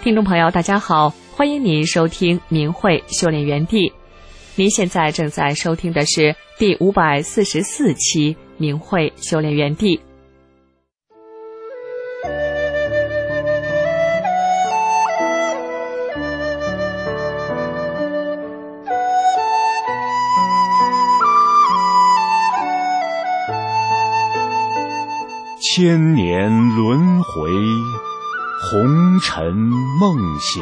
听众朋友大家好，欢迎您收听明慧修炼园地。您现在正在收听的是第544期明慧修炼园地。 千年轮回，红尘梦醒，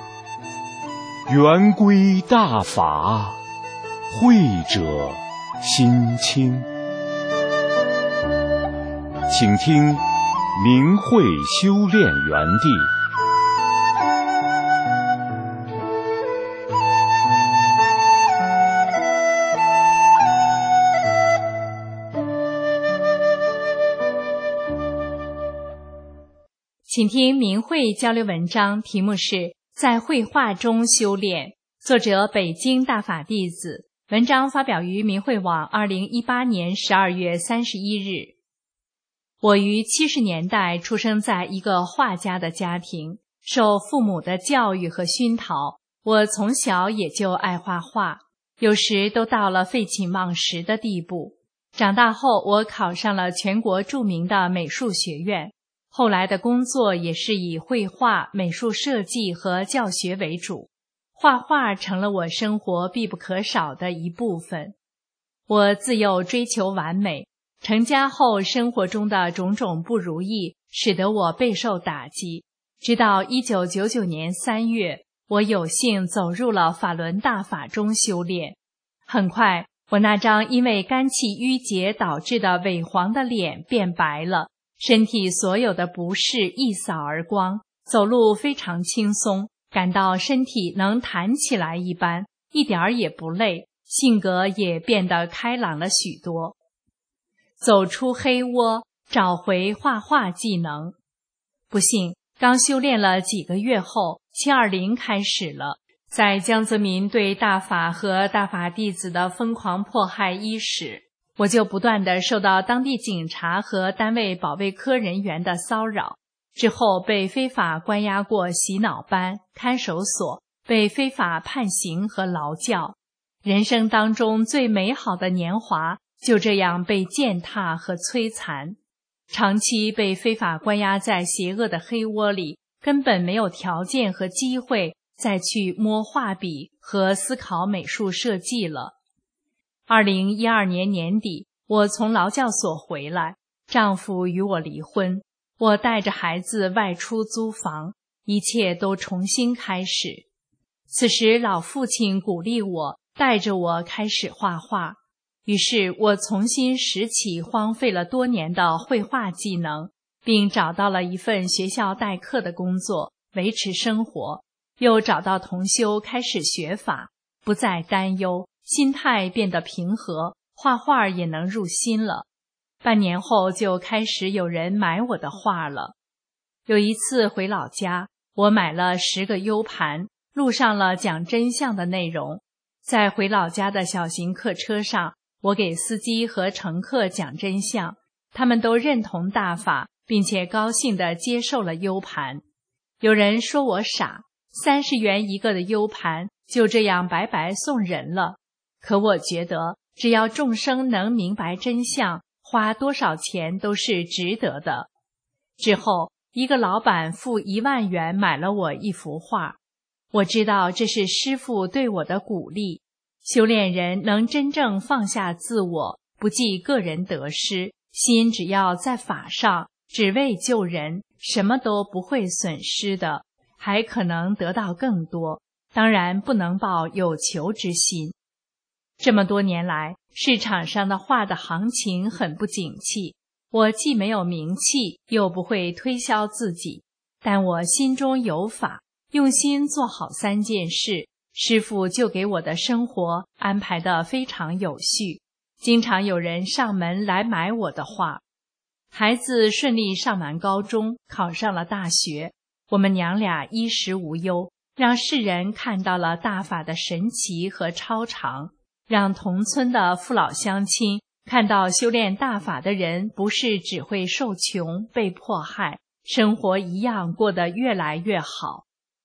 圆规大法，慧者心清。请听明慧修炼园地。 请听明慧交流文章，题目是在绘画中修炼，作者北京大法弟子，文章发表于明慧网2018年12月31日。我于70年代出生在一个画家的家庭，受父母的教育和熏陶，我从小也就爱画画，有时都到了废寝忘食的地步。长大后，我考上了全国著名的美术学院，后来的工作也是以绘画、美术设计和教学为主，画画成了我生活必不可少的一部分。我自幼追求完美，成家后生活中的种种不如意使得我备受打击。直到1999年3月，我有幸走入了法轮大法中修炼。很快，我那张因为肝气郁结导致的萎黄的脸变白了，身体所有的不适一扫而光，走路非常轻松，感到身体能弹起来一般，一点儿也不累，性格也变得开朗了许多。走出黑窝，找回画画技能。不幸，刚修炼了几个月后，720开始了。在江泽民对大法和大法弟子的疯狂迫害伊始，我就不断地受到当地警察和单位保卫科人员的骚扰，之后被非法关押过洗脑班、看守所，被非法判刑和劳教。人生当中最美好的年华就这样被践踏和摧残。长期被非法关押在邪恶的黑窝里，根本没有条件和机会再去摸画笔和思考美术设计了。2012年年底，我从劳教所回来，丈夫与我离婚，我带着孩子外出租房，一切都重新开始。此时老父亲鼓励我，带着我开始画画，于是我重新拾起荒废了多年的绘画技能，并找到了一份学校代课的工作，维持生活，又找到同修开始学法，不再担忧，心态变得平和，画画也能入心了。半年后就开始有人买我的画了。有一次回老家，我买了10个 U 盘，录上了讲真相的内容。在回老家的小型客车上，我给司机和乘客讲真相，他们都认同大法，并且高兴地接受了 U 盘。有人说我傻，30元一个的 U 盘就这样白白送人了。可我觉得，只要众生能明白真相，花多少钱都是值得的。之后，一个老板付1万元买了我一幅画。我知道这是师父对我的鼓励。修炼人能真正放下自我，不计个人得失，心只要在法上，只为救人，什么都不会损失的，还可能得到更多。当然不能抱有求之心。这么多年来，市场上的画的行情很不景气，我既没有名气，又不会推销自己，但我心中有法，用心做好3件事，师父就给我的生活安排得非常有序，经常有人上门来买我的画。孩子顺利上完高中，考上了大学，我们娘俩衣食无忧，让世人看到了大法的神奇和超常，让同村的父老乡亲看到修炼大法的人不是只会受穷被迫害，生活一样过得越来越好。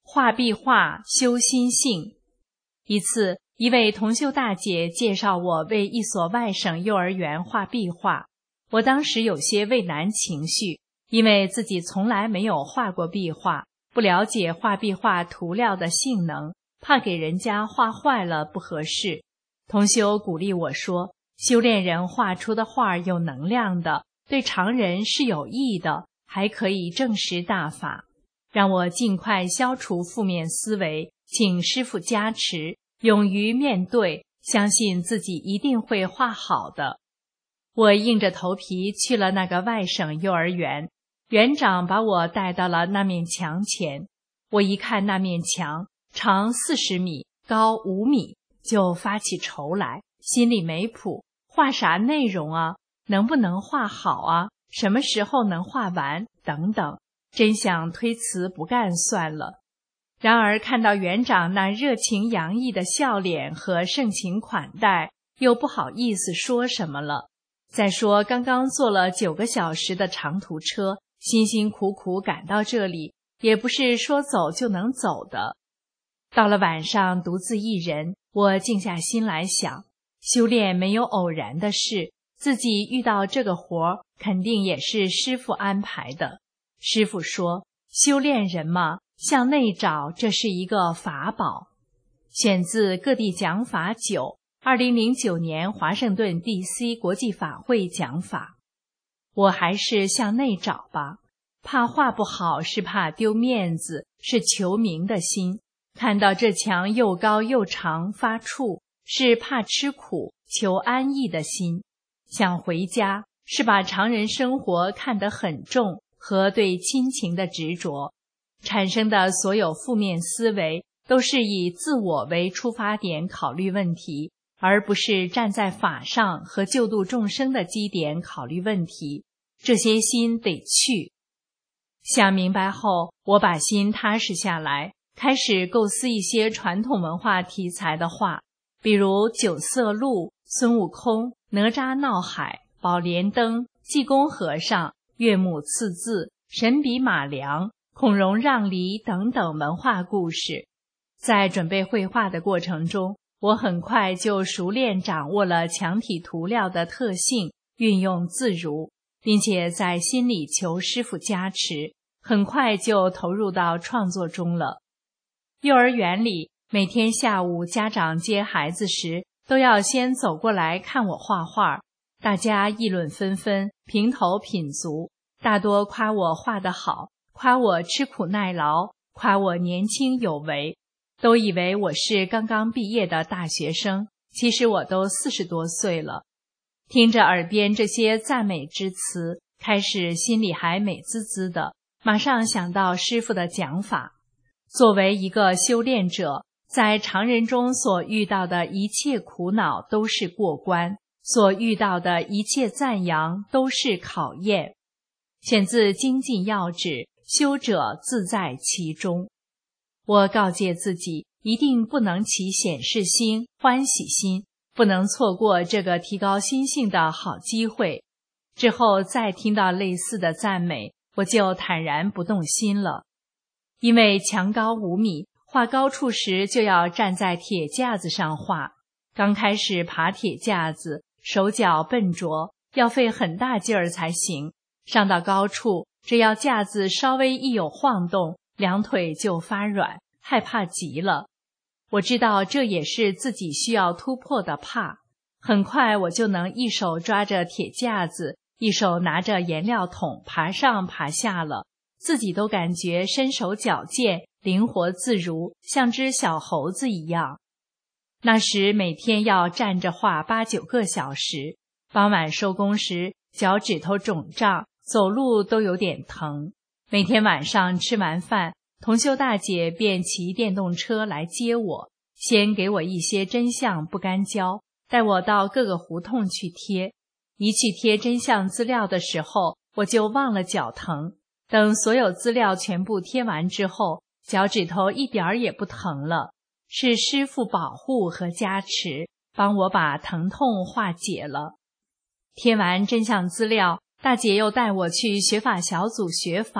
画壁画修心性。一次，一位同修大姐介绍我为一所外省幼儿园画壁画，我当时有些畏难情绪，因为自己从来没有画过壁画，不了解画壁画涂料的性能，怕给人家画坏了不合适。同修鼓励我说，修炼人画出的画有能量的，对常人是有益的，还可以证实大法，让我尽快消除负面思维，请师父加持，勇于面对，相信自己一定会画好的。我硬着头皮去了那个外省幼儿园，园长把我带到了那面墙前。我一看那面墙，长40米，高5米，就发起愁来，心里没谱，画啥内容啊？能不能画好啊？什么时候能画完？等等，真想推辞不干算了。然而看到园长那热情洋溢的笑脸和盛情款待，又不好意思说什么了。再说刚刚坐了9个小时的长途车，辛辛苦苦赶到这里，也不是说走就能走的。到了晚上独自一人，我静下心来想，修炼没有偶然的事，自己遇到这个活肯定也是师父安排的。师父说，修炼人嘛，向内找，这是一个法宝。选自各地讲法9 2009年华盛顿 DC 国际法会讲法。我还是向内找吧，怕画不好是怕丢面子，是求名的心。看到这墙又高又长发怵，是怕吃苦求安逸的心。想回家是把常人生活看得很重和对亲情的执着，产生的所有负面思维都是以自我为出发点考虑问题，而不是站在法上和救度众生的基点考虑问题。这些心得去。想明白后，我把心踏实下来，开始构思一些传统文化题材的画，比如九色鹿、孙悟空、哪吒闹海、宝莲灯、济公和尚、岳母刺字、神笔马良、孔融让梨等等文化故事。在准备绘画的过程中，我很快就熟练掌握了墙体涂料的特性，运用自如，并且在心里求师父加持，很快就投入到创作中了。幼儿园里，每天下午家长接孩子时，都要先走过来看我画画，大家议论纷纷，评头品足，大多夸我画得好，夸我吃苦耐劳，夸我年轻有为，都以为我是刚刚毕业的大学生，其实我都40多岁了。听着耳边这些赞美之词，开始心里还美滋滋的，马上想到师父的讲法。作为一个修炼者，在常人中所遇到的一切苦恼都是过关，所遇到的一切赞扬都是考验。选自精进要旨，修者自在其中。我告诫自己，一定不能起显示心、欢喜心，不能错过这个提高心性的好机会。之后再听到类似的赞美，我就坦然不动心了。因为墙高5米，画高处时就要站在铁架子上画。刚开始爬铁架子，手脚笨拙，要费很大劲儿才行。上到高处，只要架子稍微一有晃动，两腿就发软，害怕极了。我知道这也是自己需要突破的怕。很快我就能一手抓着铁架子，一手拿着颜料桶爬上爬下了，自己都感觉身手矫健，灵活自如，像只小猴子一样。那时每天要站着画8、9个小时，傍晚收工时脚趾头肿胀，走路都有点疼。每天晚上吃完饭，同修大姐便骑电动车来接我，先给我一些真相不干胶，带我到各个胡同去贴。一去贴真相资料的时候，我就忘了脚疼。等所有资料全部贴完之后，脚趾头一点儿也不疼了，是师父保护和加持，帮我把疼痛化解了。贴完真相资料，大姐又带我去学法小组学法。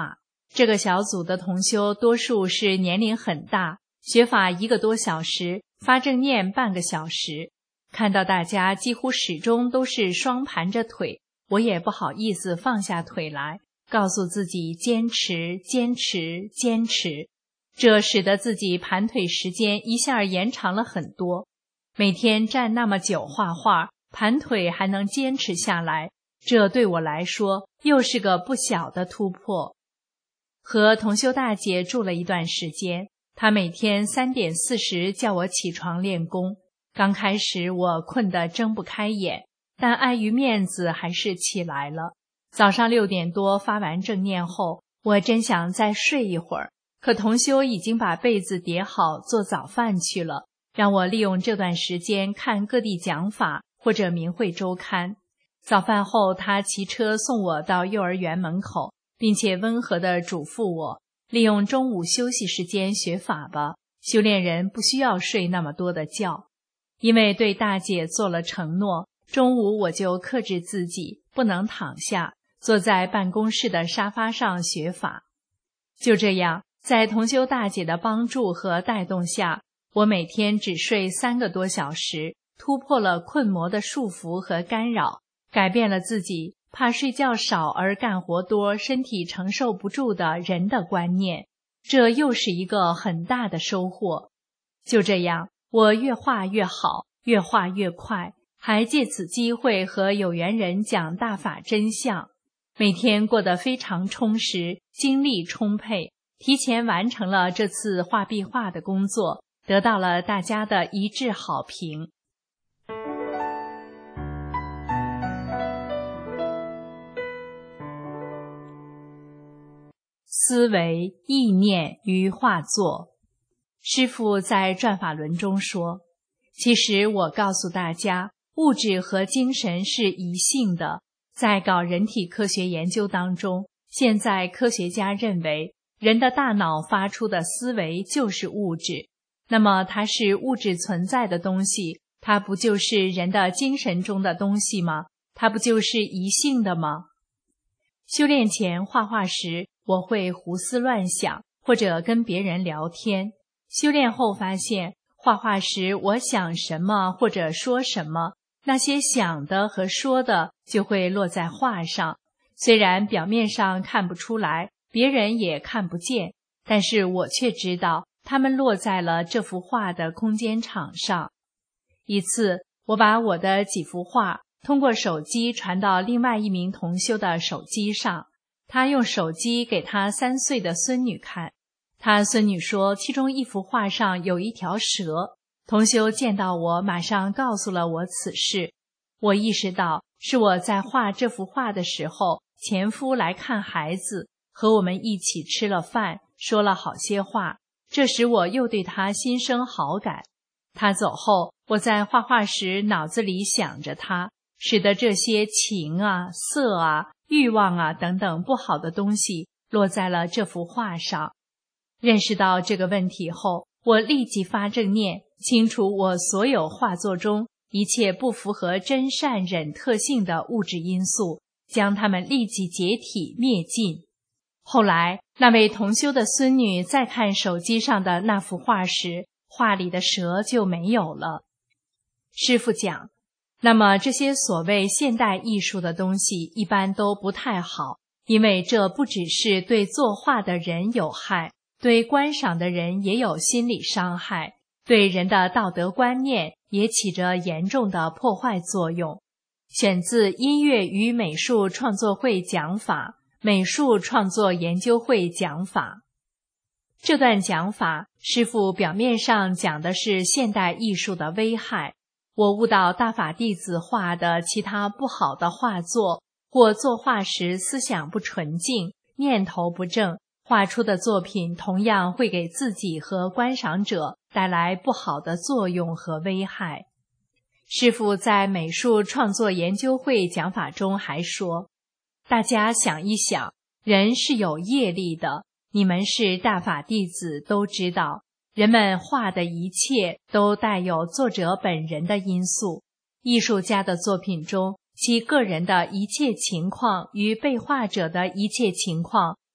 这个小组的同修多数是年龄很大，学法1个多小时，发正念半个小时。看到大家几乎始终都是双盘着腿，我也不好意思放下腿来，告诉自己坚持坚持坚持，这使得自己盘腿时间一下延长了很多。每天站那么久画画，盘腿还能坚持下来，这对我来说又是个不小的突破。和同修大姐住了一段时间，她每天3点40叫我起床练功。刚开始我困得睁不开眼，但碍于面子还是起来了。早上6点多发完正念后，我真想再睡一会儿，可同修已经把被子叠好做早饭去了，让我利用这段时间看各地讲法或者明慧周刊。早饭后，他骑车送我到幼儿园门口，并且温和地嘱咐我，利用中午休息时间学法吧，修炼人不需要睡那么多的觉。因为对大姐做了承诺，中午我就克制自己，不能躺下，坐在办公室的沙发上学法。就这样，在同修大姐的帮助和带动下，我每天只睡3个多小时，突破了困魔的束缚和干扰，改变了自己怕睡觉少而干活多，身体承受不住的人的观念，这又是一个很大的收获。就这样，我越画越好，越画越快，还借此机会和有缘人讲大法真相，每天过得非常充实，精力充沛，提前完成了这次画壁画的工作，得到了大家的一致好评。思维、意念与画作。师父在转法轮中说，其实我告诉大家，物质和精神是一性的。在搞人体科学研究当中，现在科学家认为，人的大脑发出的思维就是物质。那么它是物质存在的东西，它不就是人的精神中的东西吗？它不就是一性的吗？修炼前画画时，我会胡思乱想，或者跟别人聊天。修炼后发现，画画时我想什么或者说什么，那些想的和说的就会落在画上。虽然表面上看不出来，别人也看不见，但是我却知道它们落在了这幅画的空间场上。一次，我把我的几幅画通过手机传到另外一名同修的手机上，他用手机给他3岁的孙女看。他孙女说，其中一幅画上有一条蛇。同修见到我，马上告诉了我此事。我意识到，是我在画这幅画的时候，前夫来看孩子，和我们一起吃了饭，说了好些话，这时我又对他心生好感。他走后，我在画画时脑子里想着他，使得这些情啊、色啊、欲望啊等等不好的东西落在了这幅画上。认识到这个问题后，我立即发正念，清除我所有画作中一切不符合真善忍特性的物质因素，将它们立即解体灭尽。后来，那位同修的孙女再看手机上的那幅画时，画里的蛇就没有了。师父讲，那么这些所谓现代艺术的东西一般都不太好，因为这不只是对作画的人有害，对观赏的人也有心理伤害，对人的道德观念也起着严重的破坏作用。选自音乐与美术创作会讲法，美术创作研究会讲法。这段讲法，师父表面上讲的是现代艺术的危害，我悟到大法弟子画的其他不好的画作，或作画时思想不纯净，念头不正，画出的作品同样会给自己和观赏者带来不好的作用和危害。师父在美术创作研究会讲法中还说，大家想一想，人是有业力的，你们是大法弟子都知道，人们画的一切都带有作者本人的因素。艺术家的作品中，其个人的一切情况与被画者的一切情况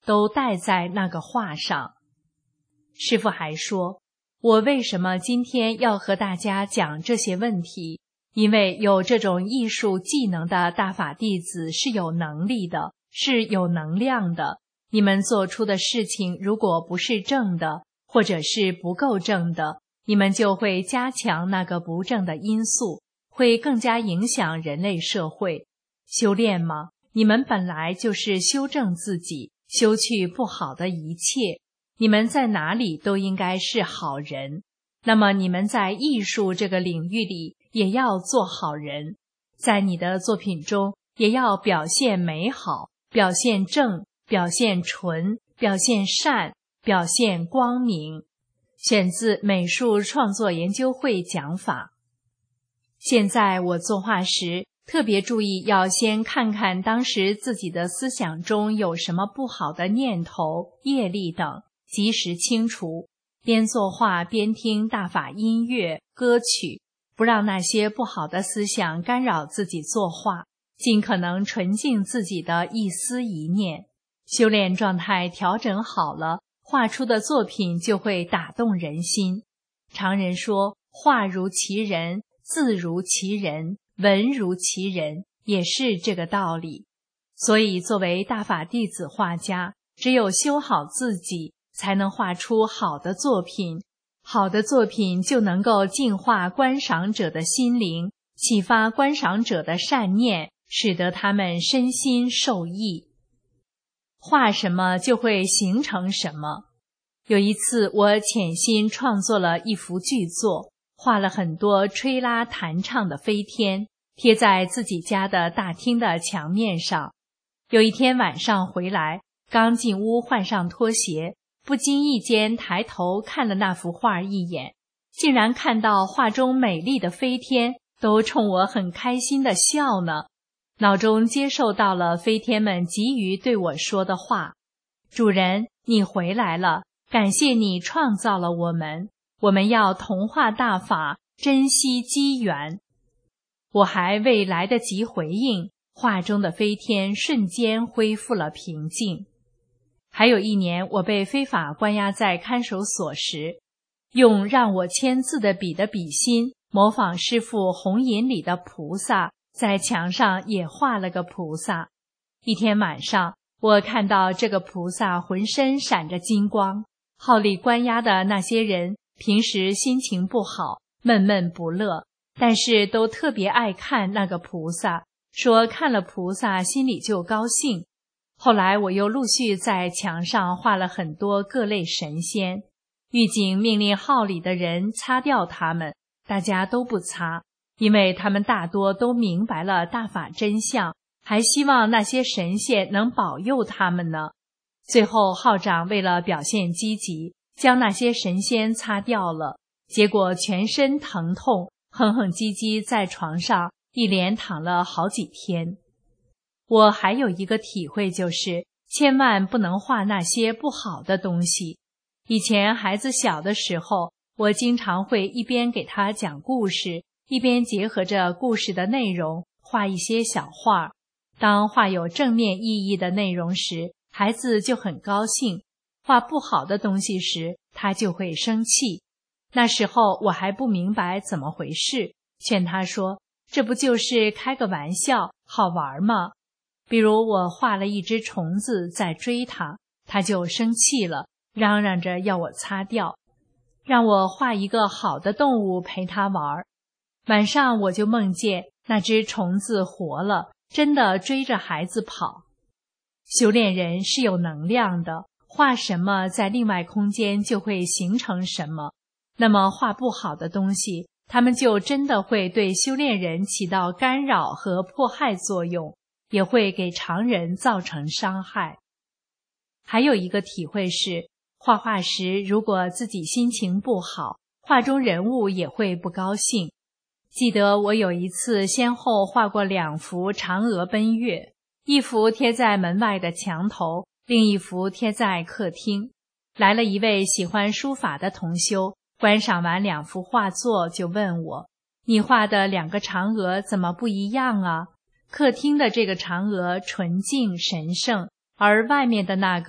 都带在那个画上。师父还说，我为什么今天要和大家讲这些问题？因为有这种艺术技能的大法弟子是有能力的，是有能量的。你们做出的事情如果不是正的，或者是不够正的，你们就会加强那个不正的因素，会更加影响人类社会。修炼吗？你们本来就是修正自己，修去不好的一切。你们在哪里都应该是好人。那么你们在艺术这个领域里也要做好人，在你的作品中也要表现美好，表现正，表现纯，表现善，表现光明。选自美术创作研究会讲法。现在我作画时特别注意要先看看当时自己的思想中有什么不好的念头、业力等，及时清除。边作画边听大法音乐、歌曲，不让那些不好的思想干扰自己作画，尽可能纯净自己的一思一念。修炼状态调整好了，画出的作品就会打动人心。常人说，画如其人，字如其人，文如其人，也是这个道理。所以作为大法弟子画家，只有修好自己，才能画出好的作品。好的作品就能够净化观赏者的心灵，启发观赏者的善念，使得他们身心受益。画什么就会形成什么。有一次我潜心创作了一幅巨作，画了很多吹拉弹唱的飞天，贴在自己家的大厅的墙面上。有一天晚上回来，刚进屋换上拖鞋，不经意间抬头看了那幅画一眼，竟然看到画中美丽的飞天都冲我很开心地笑呢。脑中接受到了飞天们急于对我说的话：主人，你回来了，感谢你创造了我们，我们要同化大法，珍惜机缘。我还未来得及回应，画中的飞天瞬间恢复了平静。还有一年，我被非法关押在看守所时，用让我签字的笔的笔芯模仿师父红引里的菩萨，在墙上也画了个菩萨。一天晚上，我看到这个菩萨浑身闪着金光。号里关押的那些人平时心情不好，闷闷不乐，但是都特别爱看那个菩萨，说看了菩萨心里就高兴。后来我又陆续在墙上画了很多各类神仙，狱警命令号里的人擦掉它们，大家都不擦，因为他们大多都明白了大法真相，还希望那些神仙能保佑他们呢。最后号长为了表现积极，将那些神仙擦掉了，结果全身疼痛，哼哼唧唧在床上一连躺了好几天。我还有一个体会，就是千万不能画那些不好的东西。以前孩子小的时候，我经常会一边给他讲故事，一边结合着故事的内容画一些小画。当画有正面意义的内容时，孩子就很高兴；画不好的东西时，他就会生气。那时候我还不明白怎么回事，劝他说：“这不就是开个玩笑，好玩吗？”比如我画了一只虫子在追他，他就生气了，嚷嚷着要我擦掉，让我画一个好的动物陪他玩。晚上我就梦见那只虫子活了，真的追着孩子跑。修炼人是有能量的，画什么在另外空间就会形成什么。那么画不好的东西，它们就真的会对修炼人起到干扰和迫害作用，也会给常人造成伤害。还有一个体会是，画画时如果自己心情不好，画中人物也会不高兴。记得我有一次先后画过2幅嫦娥奔月，一幅贴在门外的墙头，另一幅贴在客厅。来了一位喜欢书法的同修，观赏完2幅画作就问我：“你画的2个嫦娥怎么不一样啊？客厅的这个嫦娥纯净神圣，而外面的那个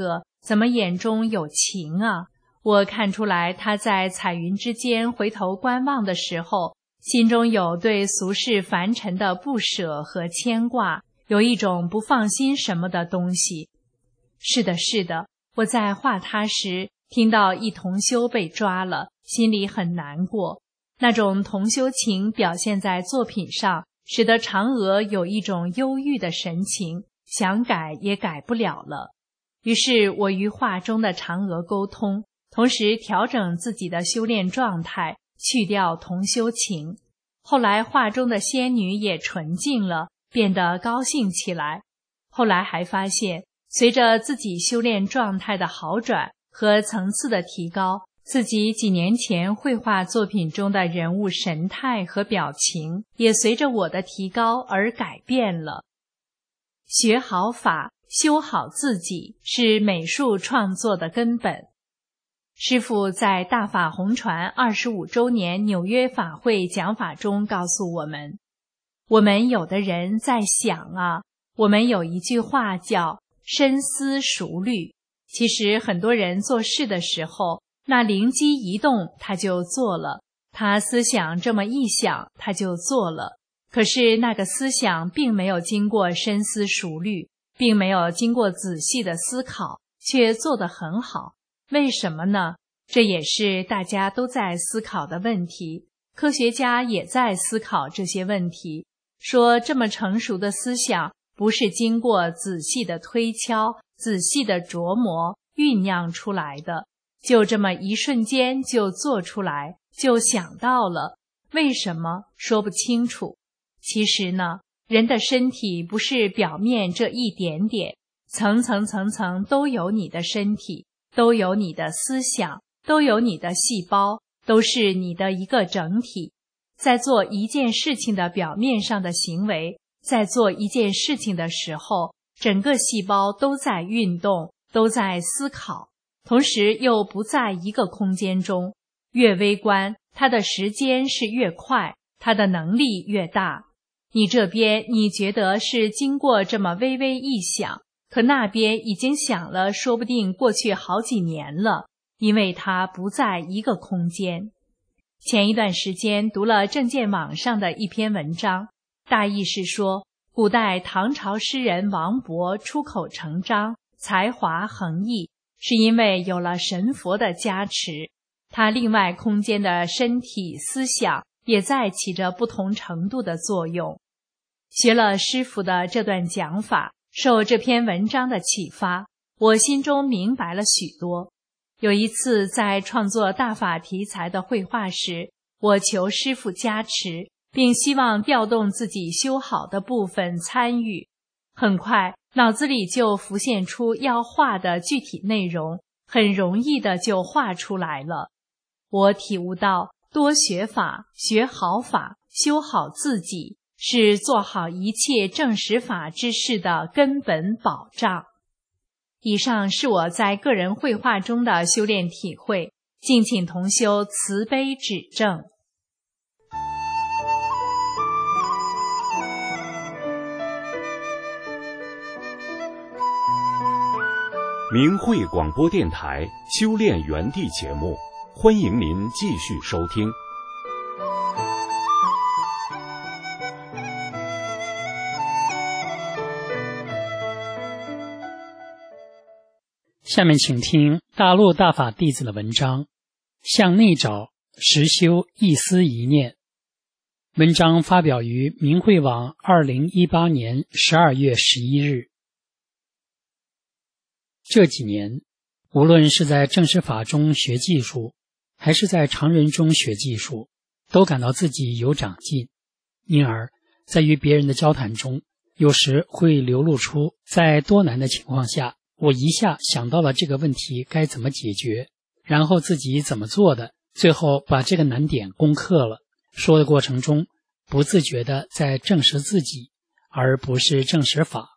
怎么眼中有情啊？我看出来他在彩云之间回头观望的时候，心中有对俗世凡尘的不舍和牵挂，有一种不放心什么的东西。是的，是的，我在画他时，听到一同修被抓了，心里很难过。那种同修情表现在作品上，使得嫦娥有一种忧郁的神情，想改也改不了了。于是我与画中的嫦娥沟通，同时调整自己的修炼状态，去掉同修情。后来画中的仙女也纯净了，变得高兴起来。后来还发现，随着自己修炼状态的好转和层次的提高，自己几年前绘画作品中的人物神态和表情，也随着我的提高而改变了。学好法，修好自己，是美术创作的根本。师父在大法红传25周年纽约法会讲法中告诉我们，我们有的人在想啊，我们有一句话叫深思熟虑。其实很多人做事的时候，那灵机一动他就做了，他思想这么一想他就做了。可是那个思想并没有经过深思熟虑，并没有经过仔细的思考，却做得很好。为什么呢？这也是大家都在思考的问题，科学家也在思考这些问题，说这么成熟的思想不是经过仔细的推敲、仔细的琢磨酝酿出来的，就这么一瞬间就做出来，就想到了。为什么？说不清楚。其实呢，人的身体不是表面这一点点，层层层层都有你的身体，都有你的思想，都有你的细胞，都是你的一个整体。在做一件事情的表面上的行为，在做一件事情的时候，整个细胞都在运动，都在思考，同时又不在一个空间中。越微观，它的时间是越快，它的能力越大。你这边你觉得是经过这么微微一想，可那边已经想了，说不定过去好几年了，因为它不在一个空间。前一段时间读了政见网上的一篇文章，大意是说，古代唐朝诗人王勃出口成章，才华横溢，是因为有了神佛的加持，他另外空间的身体思想也在起着不同程度的作用。学了师父的这段讲法，受这篇文章的启发，我心中明白了许多。有一次在创作大法题材的绘画时，我求师父加持，并希望调动自己修好的部分参与。很快脑子里就浮现出要画的具体内容，很容易的就画出来了。我体悟到，多学法，学好法，修好自己，是做好一切正实法之事的根本保障。以上是我在个人绘画中的修炼体会，敬请同修慈悲指正。 明慧广播电台修炼园地节目，欢迎您继续收听。 下面请听大陆大法弟子的文章，向内找，实修一思一念。文章发表于明慧网2018年12月11日。这几年，无论是在正实法中学技术，还是在常人中学技术，都感到自己有长进，因而在与别人的交谈中，有时会流露出在多难的情况下，我一下想到了这个问题该怎么解决，然后自己怎么做的，最后把这个难点攻克了。说的过程中，不自觉地在证实自己，而不是证实法。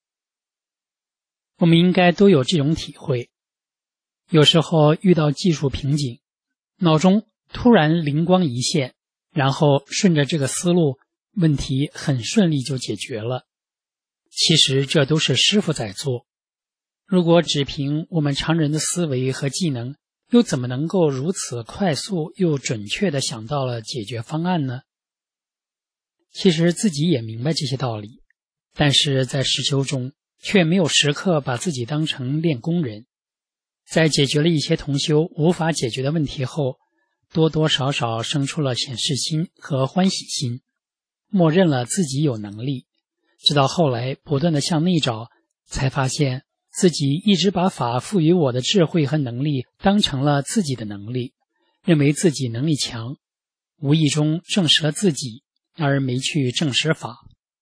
我们应该都有这种体会。有时候遇到技术瓶颈，脑中突然灵光一现，然后顺着这个思路，问题很顺利就解决了。其实这都是师父在做。 如果只凭我们常人的思维和技能，又怎么能够如此快速又准确地想到了解决方案呢？其实自己也明白这些道理，但是在实修中却没有时刻把自己当成练功人。在解决了一些同修无法解决的问题后，多多少少生出了显示心和欢喜心，默认了自己有能力，直到后来不断地向内找，才发现自己一直把法赋予我的智慧和能力当成了自己的能力，认为自己能力强，无意中证实了自己，而没去证实法。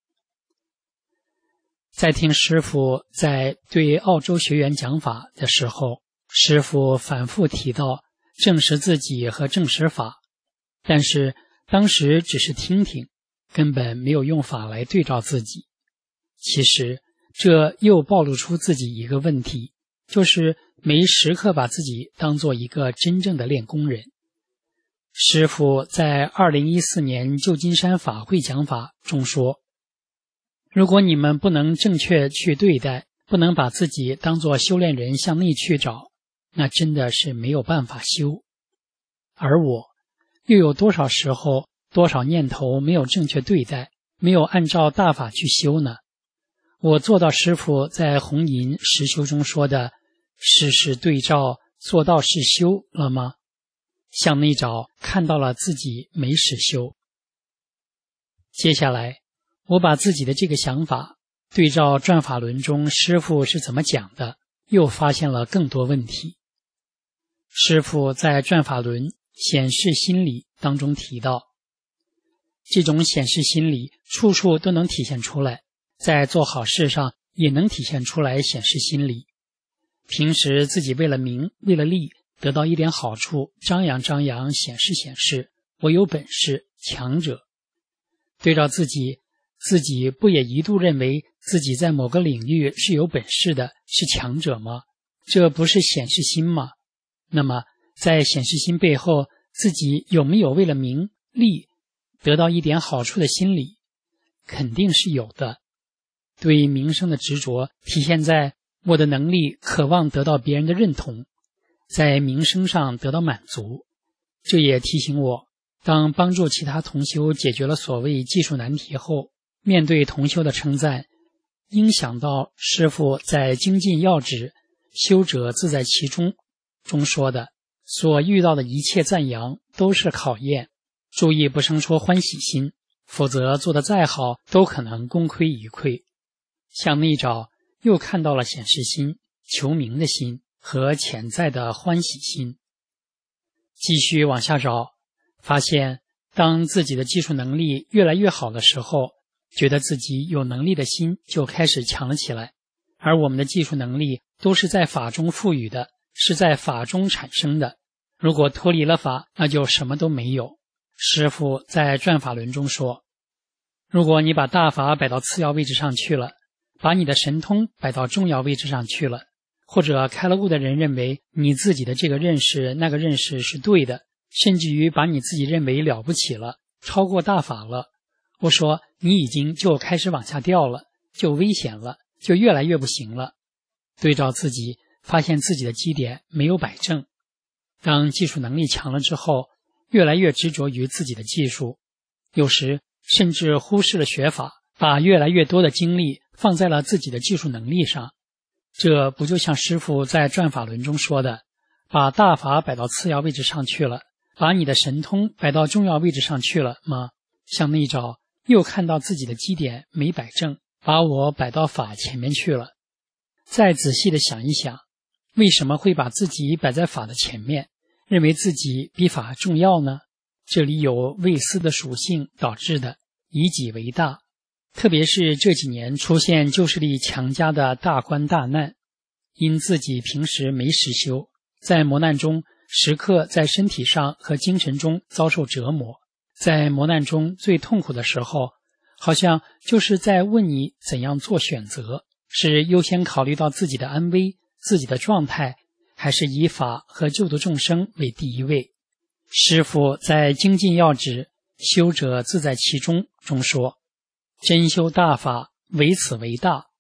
在听师父在对澳洲学员讲法的时候，师父反复提到证实自己和证实法，但是当时只是听听，根本没有用法来对照自己。其实这又暴露出自己一个问题，就是没时刻把自己当做一个真正的练功人。师父在2014年旧金山法会讲法中说，如果你们不能正确去对待，不能把自己当作修炼人向内去找，那真的是没有办法修。而我又有多少时候多少念头没有正确对待，没有按照大法去修呢？我做到师父在红银实修中说的事事对照，做到是修了吗？向内找，看到了自己没实修。接下来我把自己的这个想法对照转法轮中师父是怎么讲的，又发现了更多问题。师父在转法轮显示心理当中提到，这种显示心理处处都能体现出来，在做好事上也能体现出来显示心理。平时自己为了名为了利得到一点好处，张扬张扬，显示显示，我有本事，强者。对照自己不也一度认为自己在某个领域是有本事的，是强者吗？这不是显示心吗？那么在显示心背后，自己有没有为了名利得到一点好处的心理？肯定是有的。对名声的执着体现在我的能力渴望得到别人的认同，在名声上得到满足。这也提醒我，当帮助其他同修解决了所谓技术难题后，面对同修的称赞，应想到师父在精进要旨修者自在其中中说的，所遇到的一切赞扬都是考验，注意不生出欢喜心，否则做得再好都可能功亏一篑。向内找，又看到了显示心、求名的心和潜在的欢喜心。继续往下找，发现当自己的技术能力越来越好的时候，觉得自己有能力的心就开始强了起来。而我们的技术能力都是在法中赋予的，是在法中产生的，如果脱离了法，那就什么都没有。师父在转法轮中说，如果你把大法摆到次要位置上去了，把你的神通摆到重要位置上去了，或者开了悟的人认为你自己的这个认识那个认识是对的，甚至于把你自己认为了不起了，超过大法了，我说你已经就开始往下掉了，就危险了，就越来越不行了。对照自己，发现自己的基点没有摆正。当技术能力强了之后，越来越执着于自己的技术，有时甚至忽视了学法，把越来越多的精力放在了自己的技术能力上。这不就像师父在转法轮中说的，把大法摆到次要位置上去了，把你的神通摆到重要位置上去了吗？向内找，又看到自己的基点没摆正，把我摆到法前面去了。再仔细的想一想，为什么会把自己摆在法的前面，认为自己比法重要呢？这里有畏私的属性导致的，以己为大。特别是这几年出现旧势力强加的大官大难，因自己平时没实修，在磨难中时刻在身体上和精神中遭受折磨。在磨难中最痛苦的时候，好像就是在问你怎样做选择，是优先考虑到自己的安危、自己的状态，还是以法和救度众生为第一位。师父在精进要旨修者自在其中中说，真修大法，唯此为大，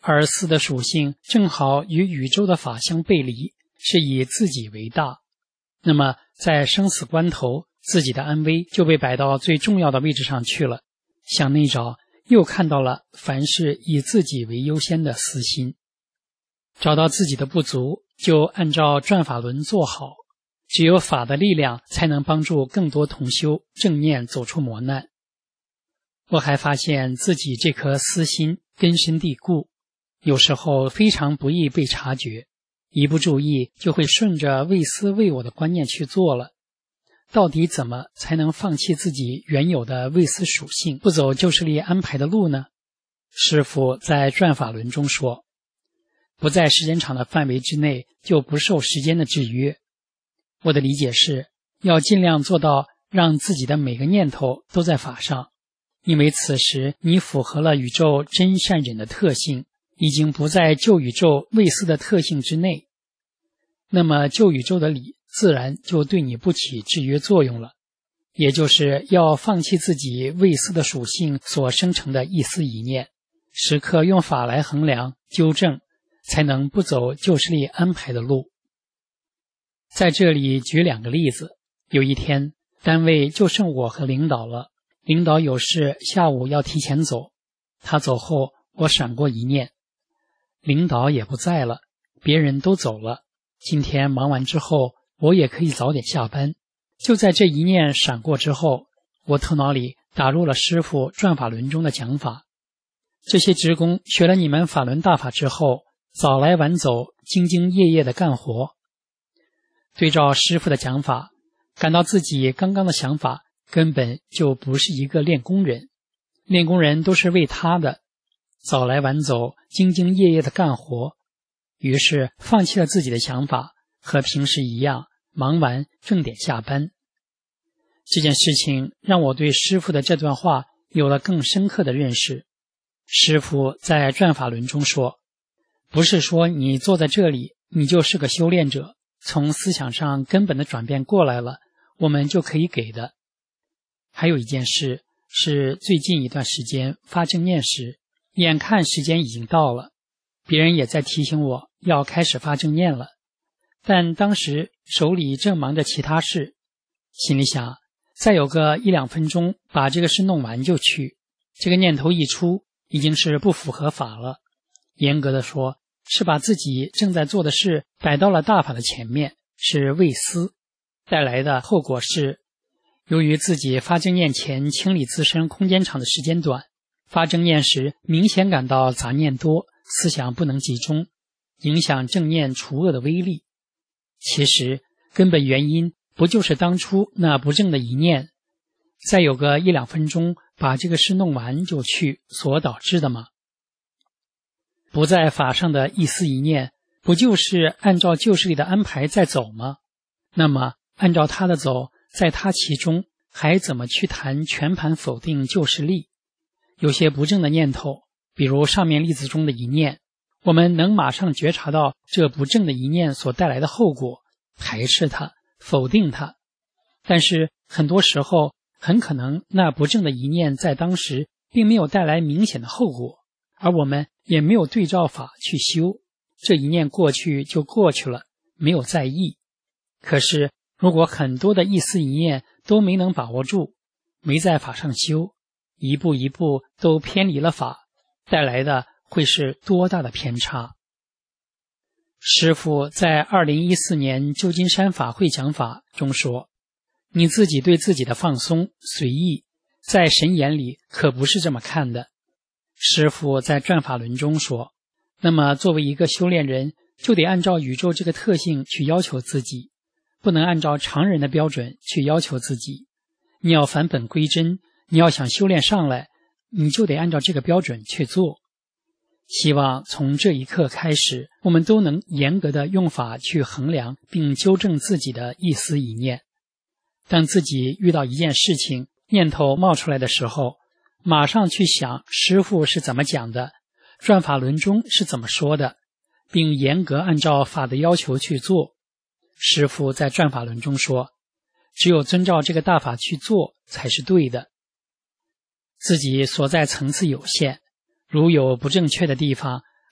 而思的属性正好与宇宙的法相背离，是以自己为大。那么在生死关头，自己的安危就被摆到最重要的位置上去了。向内找，又看到了凡事以自己为优先的私心。找到自己的不足，就按照转法轮做好。只有法的力量才能帮助更多同修正念走出磨难。我还发现自己这颗私心根深蒂固，有时候非常不易被察觉，一不注意就会顺着为私为我的观念去做了。到底怎么才能放弃自己原有的为私属性，不走旧势力安排的路呢？师父在转法轮中说，不在时间场的范围之内，就不受时间的制约。我的理解是，要尽量做到让自己的每个念头都在法上，因为此时你符合了宇宙真善忍的特性，已经不在旧宇宙为私的特性之内。那么旧宇宙的理自然就对你不起制约作用了，也就是要放弃自己为私的属性所生成的一丝一念，时刻用法来衡量纠正，才能不走旧势力安排的路。在这里举2个例子。有一天，单位就剩我和领导了，领导有事下午要提前走，他走后，我闪过一念，领导也不在了，别人都走了，今天忙完之后，我也可以早点下班。就在这一念闪过之后，我头脑里打入了师父转法轮中的讲法，这些职工学了你们法轮大法之后，早来晚走，兢兢业业的干活。对照师父的讲法，感到自己刚刚的想法根本就不是一个练功人，练功人都是为他的，早来晚走，兢兢业业的干活。于是放弃了自己的想法，和平时一样，忙完正点下班。这件事情让我对师父的这段话有了更深刻的认识。师父在转法轮中说，不是说你坐在这里，你就是个修炼者，从思想上根本的转变过来了，我们就可以给的。还有一件事是最近一段时间发正念时，眼看时间已经到了，别人也在提醒我要开始发正念了，但当时手里正忙着其他事，心里想再有个1-2分钟把这个事弄完就去。这个念头一出，已经是不符合法了，严格的说是把自己正在做的事摆到了大法的前面，是为私。带来的后果是，由于自己发正念前清理自身空间场的时间短，发正念时明显感到杂念多，思想不能集中，影响正念除恶的威力。其实根本原因不就是当初那不正的一念，再有个1-2分钟把这个事弄完就去所导致的吗？不在法上的一丝一念，不就是按照旧势力的安排在走吗？那么按照他的走，在他其中还怎么去谈全盘否定旧势力？有些不正的念头，比如上面例子中的一念，我们能马上觉察到这不正的一念所带来的后果，排斥它，否定它。但是很多时候，很可能那不正的一念在当时并没有带来明显的后果，而我们也没有对照法去修，这一念过去就过去了，没有在意。可是如果很多的一丝一念都没能把握住，没在法上修，一步一步都偏离了法，带来的会是多大的偏差。师父在2014年旧金山法会讲法中说，你自己对自己的放松随意，在神眼里可不是这么看的。师父在转法轮中说，那么作为一个修炼人，就得按照宇宙这个特性去要求自己，不能按照常人的标准去要求自己。你要返本归真，你要想修炼上来，你就得按照这个标准去做。希望从这一刻开始，我们都能严格的用法去衡量并纠正自己的一丝一念。当自己遇到一件事情，念头冒出来的时候，马上去想师父是怎么讲的，转法轮中是怎么说的，并严格按照法的要求去做。师父在转法轮中说，只有遵照这个大法去做才是对的。自己所在层次有限，如有不正确的地方，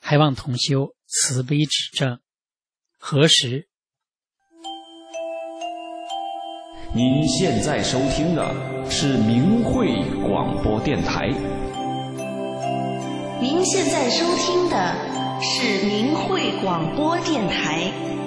还望同修慈悲指正。何时？ 您现在收听的是明慧广播电台。 您现在收听的是明慧广播电台。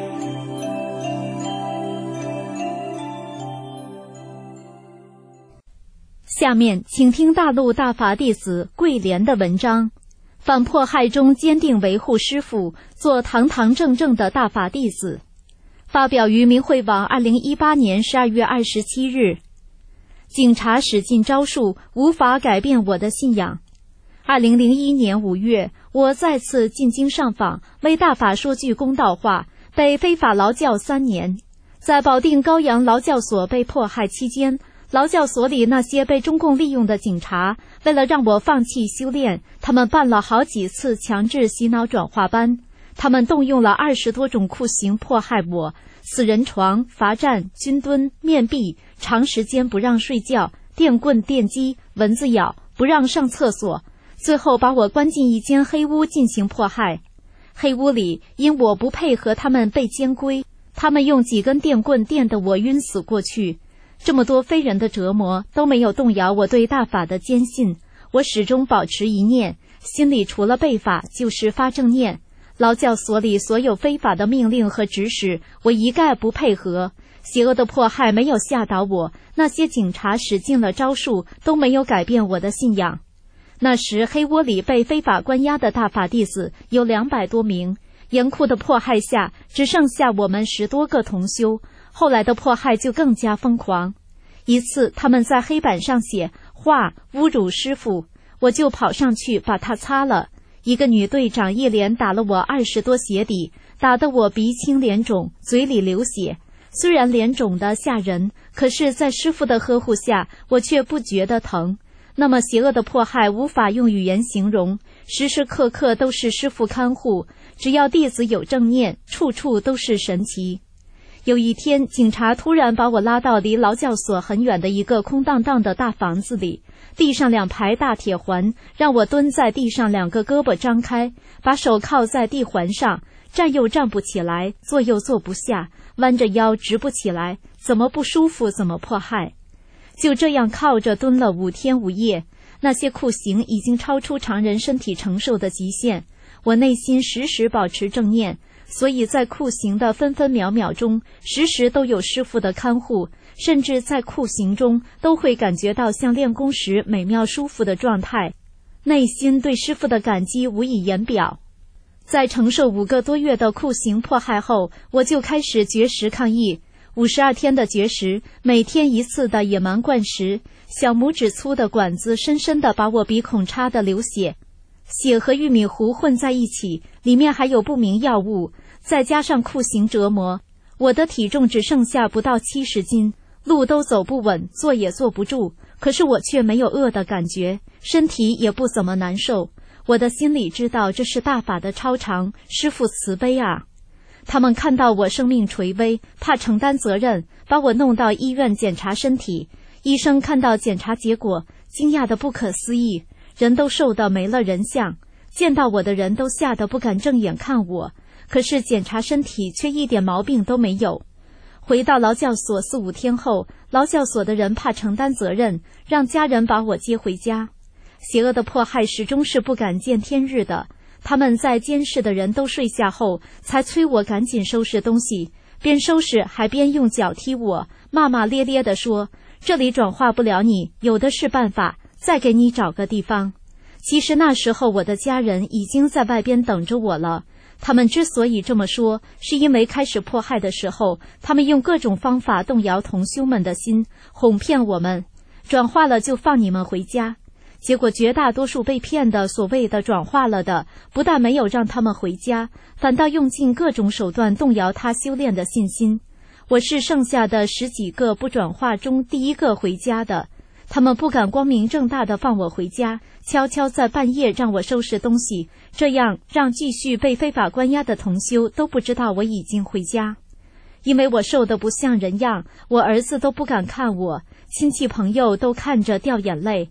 下面请听大陆大法弟子桂莲的文章。反迫害中坚定维护师父，做堂堂正正的大法弟子。发表于明慧网2018年12月27日。警察使劲招数，无法改变我的信仰。2001年5月，我再次进京上访，为大法说句公道话，被非法劳教3年。在保定高阳劳教所被迫害期间，劳教所里那些被中共利用的警察，为了让我放弃修炼，他们办了好几次强制洗脑转化班。他们动用了20多种酷刑迫害我，死人床、罚站、军蹲、面壁，长时间不让睡觉，电棍电击，蚊子咬，不让上厕所，最后把我关进一间黑屋进行迫害。黑屋里因我不配合他们被监规，他们用几根电棍电得我晕死过去。这么多非人的折磨都没有动摇我对大法的坚信，我始终保持一念，心里除了背法就是发正念。劳教所里所有非法的命令和指使，我一概不配合。邪恶的迫害没有吓倒我，那些警察使尽了招数，都没有改变我的信仰。那时黑窝里被非法关押的大法弟子有200多名，严酷的迫害下只剩下我们10多个同修。后来的迫害就更加疯狂。一次他们在黑板上写话侮辱师父，我就跑上去把它擦了。一个女队长一连打了我20多鞋底，打得我鼻青脸肿，嘴里流血。虽然脸肿得吓人，可是在师父的呵护下，我却不觉得疼。那么邪恶的迫害无法用语言形容，时时刻刻都是师父看护，只要弟子有正念，处处都是神奇。有一天，警察突然把我拉到离劳教所很远的一个空荡荡的大房子里，地上2排大铁环，让我蹲在地上，2个胳膊张开，把手靠在地环上，站又站不起来，坐又坐不下，弯着腰直不起来，怎么不舒服怎么迫害。就这样靠着蹲了5天5夜，那些酷刑已经超出常人身体承受的极限。我内心时时保持正念，所以在酷刑的分分秒秒中，时时都有师父的看护，甚至在酷刑中都会感觉到像练功时美妙舒服的状态，内心对师父的感激无以言表。在承受5个多月的酷刑迫害后，我就开始绝食抗议。52天的绝食，每天1次的野蛮灌食，小拇指粗的管子深深地把我鼻孔插得流血，血和玉米糊混在一起，里面还有不明药物，再加上酷刑折磨，我的体重只剩下不到70斤，路都走不稳，坐也坐不住，可是我却没有饿的感觉，身体也不怎么难受。我的心里知道这是大法的超常，师父慈悲啊。他们看到我生命垂危，怕承担责任，把我弄到医院检查身体。医生看到检查结果，惊讶得不可思议，人都瘦得没了人相，见到我的人都吓得不敢正眼看我，可是检查身体却一点毛病都没有。回到劳教所4、5天后，劳教所的人怕承担责任，让家人把我接回家。邪恶的迫害始终是不敢见天日的，他们在监视的人都睡下后，才催我赶紧收拾东西，边收拾还边用脚踢我，骂骂咧咧地说，这里转化不了你，有的是办法，再给你找个地方。其实那时候我的家人已经在外边等着我了，他们之所以这么说，是因为开始迫害的时候，他们用各种方法动摇同修们的心，哄骗我们，转化了就放你们回家。结果绝大多数被骗的所谓的转化了的，不但没有让他们回家，反倒用尽各种手段动摇他修炼的信心。我是剩下的10几个不转化中第一个回家的，他们不敢光明正大的放我回家，悄悄在半夜让我收拾东西，这样让继续被非法关押的同修都不知道我已经回家。因为我瘦得不像人样，我儿子都不敢看我，亲戚朋友都看着掉眼泪。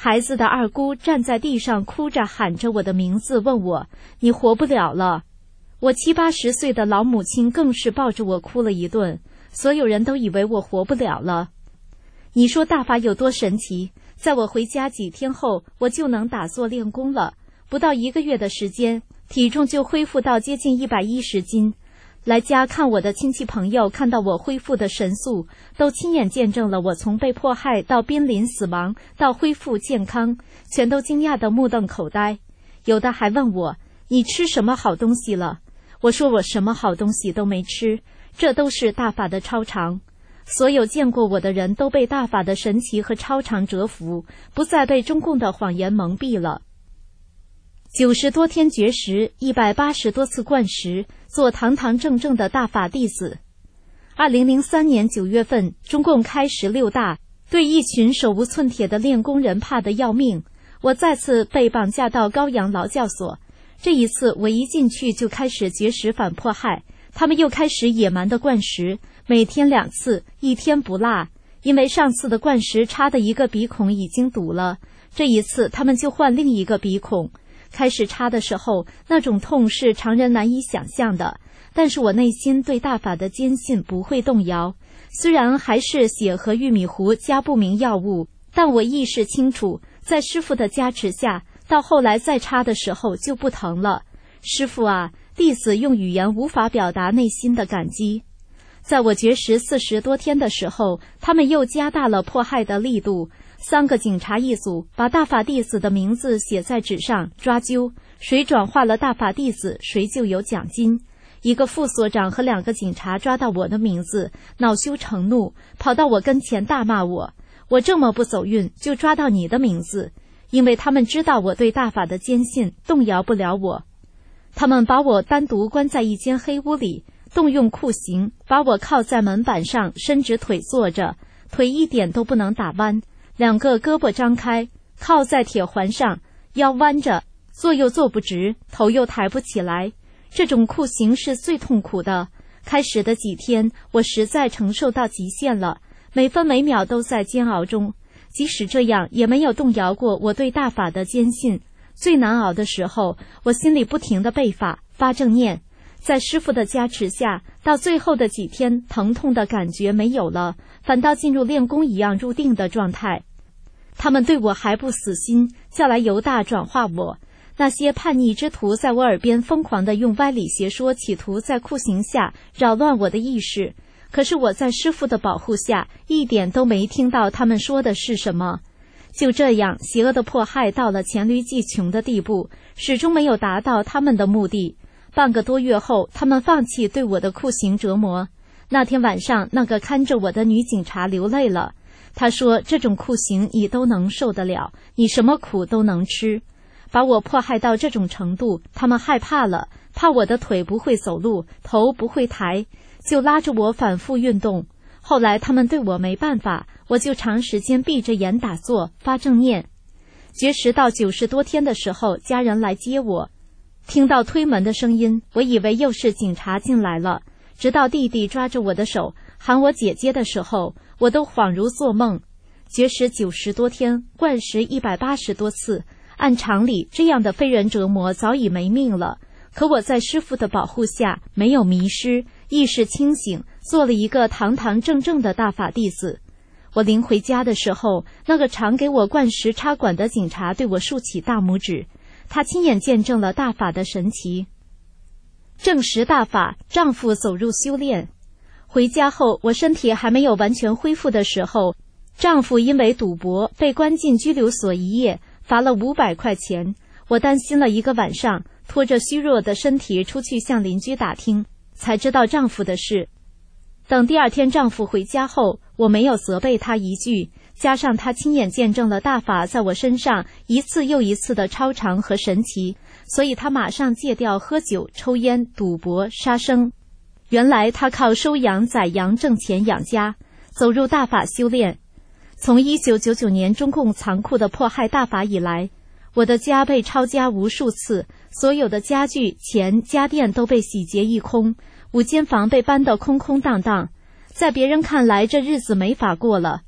孩子的二姑站在地上哭着喊着我的名字，问我：你活不了了。我70、80岁的老母亲更是抱着我哭了一顿，所有人都以为我活不了了。你说大法有多神奇？在我回家几天后，我就能打坐练功了，不到1个月的时间，体重就恢复到接近110斤。来家看我的亲戚朋友看到我恢复的神速，都亲眼见证了我从被迫害到濒临死亡到恢复健康，全都惊讶得目瞪口呆。有的还问我：你吃什么好东西了？我说我什么好东西都没吃，这都是大法的超常。所有见过我的人都被大法的神奇和超常折服，不再被中共的谎言蒙蔽了。90多天绝食，180多次灌食，做堂堂正正的大法弟子。2003年9月份，中共开16大，对一群手无寸铁的练功人怕得要命。我再次被绑架到高阳劳教所，这一次我一进去就开始绝食反迫害，他们又开始野蛮的灌食，每天2次，1天不落。因为上次的灌食插的一个鼻孔已经堵了，这一次他们就换另一个鼻孔。开始插的时候，那种痛是常人难以想象的，但是我内心对大法的坚信不会动摇。虽然还是血和玉米糊加不明药物，但我意识清楚，在师父的加持下，到后来再插的时候就不疼了。师父啊，弟子用语言无法表达内心的感激。在我绝食40多天的时候，他们又加大了迫害的力度。3个警察一组，把大法弟子的名字写在纸上，抓阄，谁转化了大法弟子，谁就有奖金。一个副所长和2个警察抓到我的名字，恼羞成怒，跑到我跟前大骂我：我这么不走运，就抓到你的名字。因为他们知道我对大法的坚信，动摇不了我。他们把我单独关在一间黑屋里，动用酷刑，把我靠在门板上，伸直腿坐着，腿一点都不能打弯，2个胳膊张开，靠在铁环上，腰弯着，坐又坐不直，头又抬不起来。这种酷刑是最痛苦的。开始的几天，我实在承受到极限了，每分每秒都在煎熬中。即使这样，也没有动摇过我对大法的坚信。最难熬的时候，我心里不停地背法、发正念。在师父的加持下，到最后的几天，疼痛的感觉没有了，反倒进入练功一样入定的状态。他们对我还不死心，叫来犹大转化我。那些叛逆之徒在我耳边疯狂地用歪理邪说，企图在酷刑下扰乱我的意识。可是我在师父的保护下，一点都没听到他们说的是什么。就这样，邪恶的迫害到了黔驴技穷的地步，始终没有达到他们的目的。半个多月后，他们放弃对我的酷刑折磨。那天晚上，那个看着我的女警察流泪了。她说：这种酷刑你都能受得了，你什么苦都能吃。把我迫害到这种程度，他们害怕了，怕我的腿不会走路，头不会抬，就拉着我反复运动。后来他们对我没办法，我就长时间闭着眼打坐发正念。绝食到90多天的时候，家人来接我，听到推门的声音，我以为又是警察进来了。直到弟弟抓着我的手喊我姐姐的时候，我都恍如做梦。绝食90多天，灌食180多次，按常理这样的非人折磨早已没命了。可我在师父的保护下没有迷失，意识清醒，做了一个堂堂正正的大法弟子。我临回家的时候，那个常给我灌食插管的警察对我竖起大拇指，他亲眼见证了大法的神奇。证实大法，丈夫走入修炼。回家后，我身体还没有完全恢复的时候，丈夫因为赌博被关进拘留所1夜，罚了500块钱。我担心了1个晚上，拖着虚弱的身体出去向邻居打听，才知道丈夫的事。等第2天丈夫回家后，我没有责备他一句，加上他亲眼见证了大法在我身上一次又一次的超常和神奇，所以他马上戒掉喝酒、抽烟、赌博、杀生。原来他靠收羊宰羊挣钱养家，走入大法修炼。从1999年中共残酷的迫害大法以来，我的家被抄家无数次，所有的家具、钱、家电都被洗劫一空，5间房被搬得空空荡荡。在别人看来，这日子没法过了。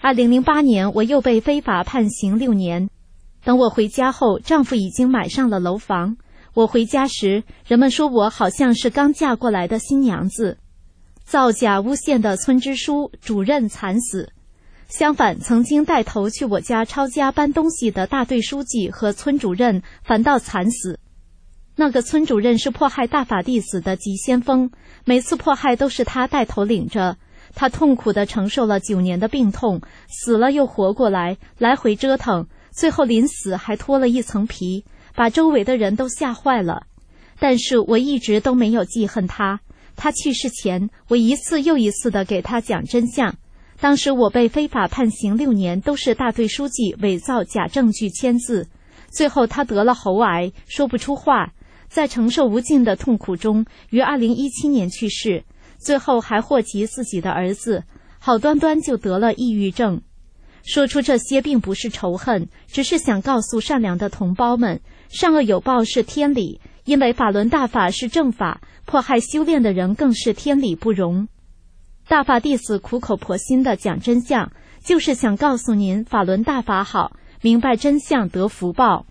2008年，我又被非法判刑6年。等我回家后，丈夫已经买上了楼房。我回家时，人们说我好像是刚嫁过来的新娘子。造假诬陷的村支书主任惨死。相反，曾经带头去我家抄家搬东西的大队书记和村主任反倒惨死。那个村主任是迫害大法弟子的急先锋，每次迫害都是他带头领着。他痛苦地承受了9年的病痛，死了又活过来，来回折腾，最后临死还脱了一层皮，把周围的人都吓坏了。但是我一直都没有记恨他。他去世前，我一次又一次地给他讲真相。当时我被非法判刑6年，都是大队书记伪造假证据签字。最后他得了喉癌，说不出话，在承受无尽的痛苦中，于2017年去世。最后还祸及自己的儿子，好端端就得了抑郁症。说出这些并不是仇恨，只是想告诉善良的同胞们，善恶有报是天理，因为法轮大法是正法，迫害修炼的人更是天理不容。大法弟子苦口婆心地讲真相，就是想告诉您法轮大法好，明白真相得福报。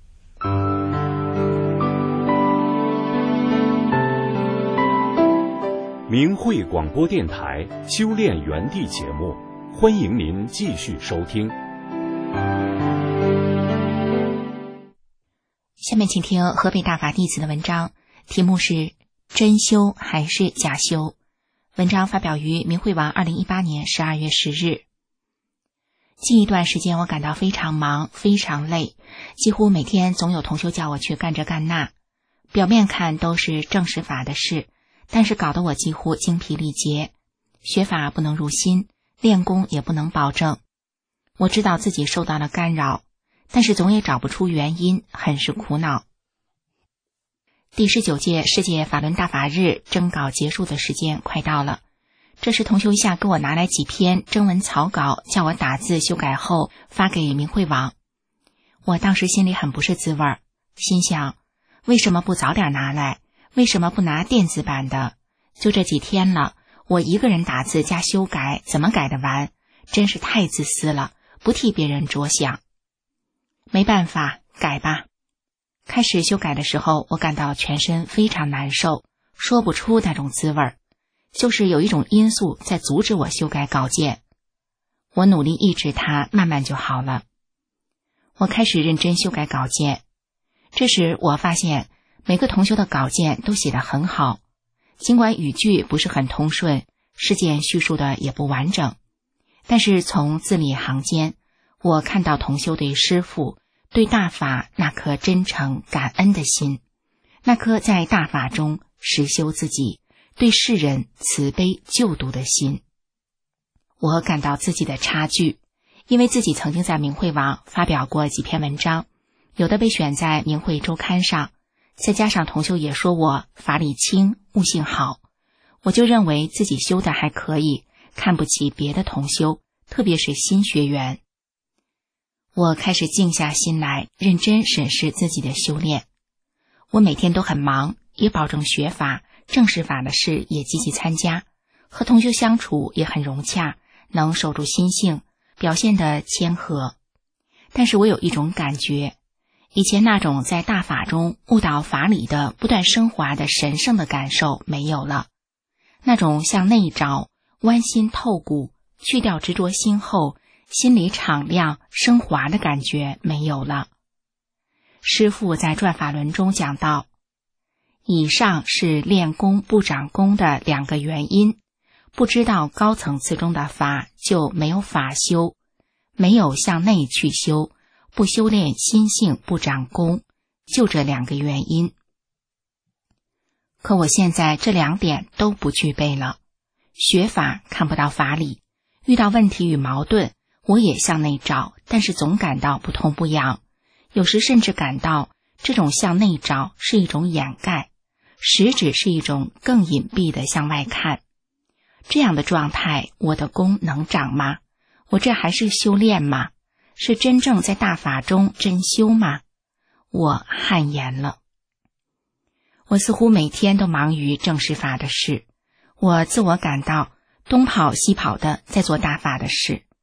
明慧广播电台修炼园地节目，欢迎您继续收听。 下面请听河北大法弟子的文章，题目是真修还是假修。文章发表于明慧网2018年12月10日。近一段时间我感到非常忙，非常累，几乎每天总有同修叫我去干这干那，表面看都是正实法的事，但是搞得我几乎精疲力竭，学法不能入心，练功也不能保证。我知道自己受到了干扰，但是总也找不出原因，很是苦恼。第19届世界法轮大法日征稿结束的时间快到了，这时同修一下给我拿来几篇征文草稿，叫我打字修改后发给明慧网。我当时心里很不是滋味，心想为什么不早点拿来，为什么不拿电子版的？就这几天了，我一个人打字加修改，怎么改得完？真是太自私了，不替别人着想。没办法，改吧。开始修改的时候，我感到全身非常难受，说不出那种滋味，就是有一种因素在阻止我修改稿件。我努力抑制它，慢慢就好了。我开始认真修改稿件，这时我发现每个同修的稿件都写得很好，尽管语句不是很通顺，事件叙述的也不完整，但是从字里行间，我看到同修对师父、对大法那颗真诚感恩的心，那颗在大法中实修自己，对世人慈悲救度的心。我感到自己的差距，因为自己曾经在明慧网发表过几篇文章，有的被选在明慧周刊上，再加上同修也说我法理轻，悟性好，我就认为自己修的还可以，看不起别的同修，特别是新学员。我开始静下心来，认真审视自己的修炼。我每天都很忙，也保证学法、正实法的事也积极参加，和同修相处也很融洽，能守住心性，表现得谦和。但是我有一种感觉，以前那种在大法中悟到法理的不断升华的神圣的感受没有了，那种向内找、剜心透骨、去掉执着心后心里敞亮升华的感觉没有了。师父在转法轮中讲到，以上是练功不长功的2个原因，不知道高层次中的法就没有法修，没有向内去修，不修炼心性不长功，就这2个原因。可我现在这2点都不具备了，学法看不到法理，遇到问题与矛盾我也向内找，但是总感到不痛不痒，有时甚至感到这种向内找是一种掩盖，实质是一种更隐蔽的向外看。这样的状态，我的功能长吗？我这还是修炼吗？是真正在大法中真修吗？我汗颜了。我似乎每天都忙于正实法的事，我自我感到东跑西跑的在做大法的事。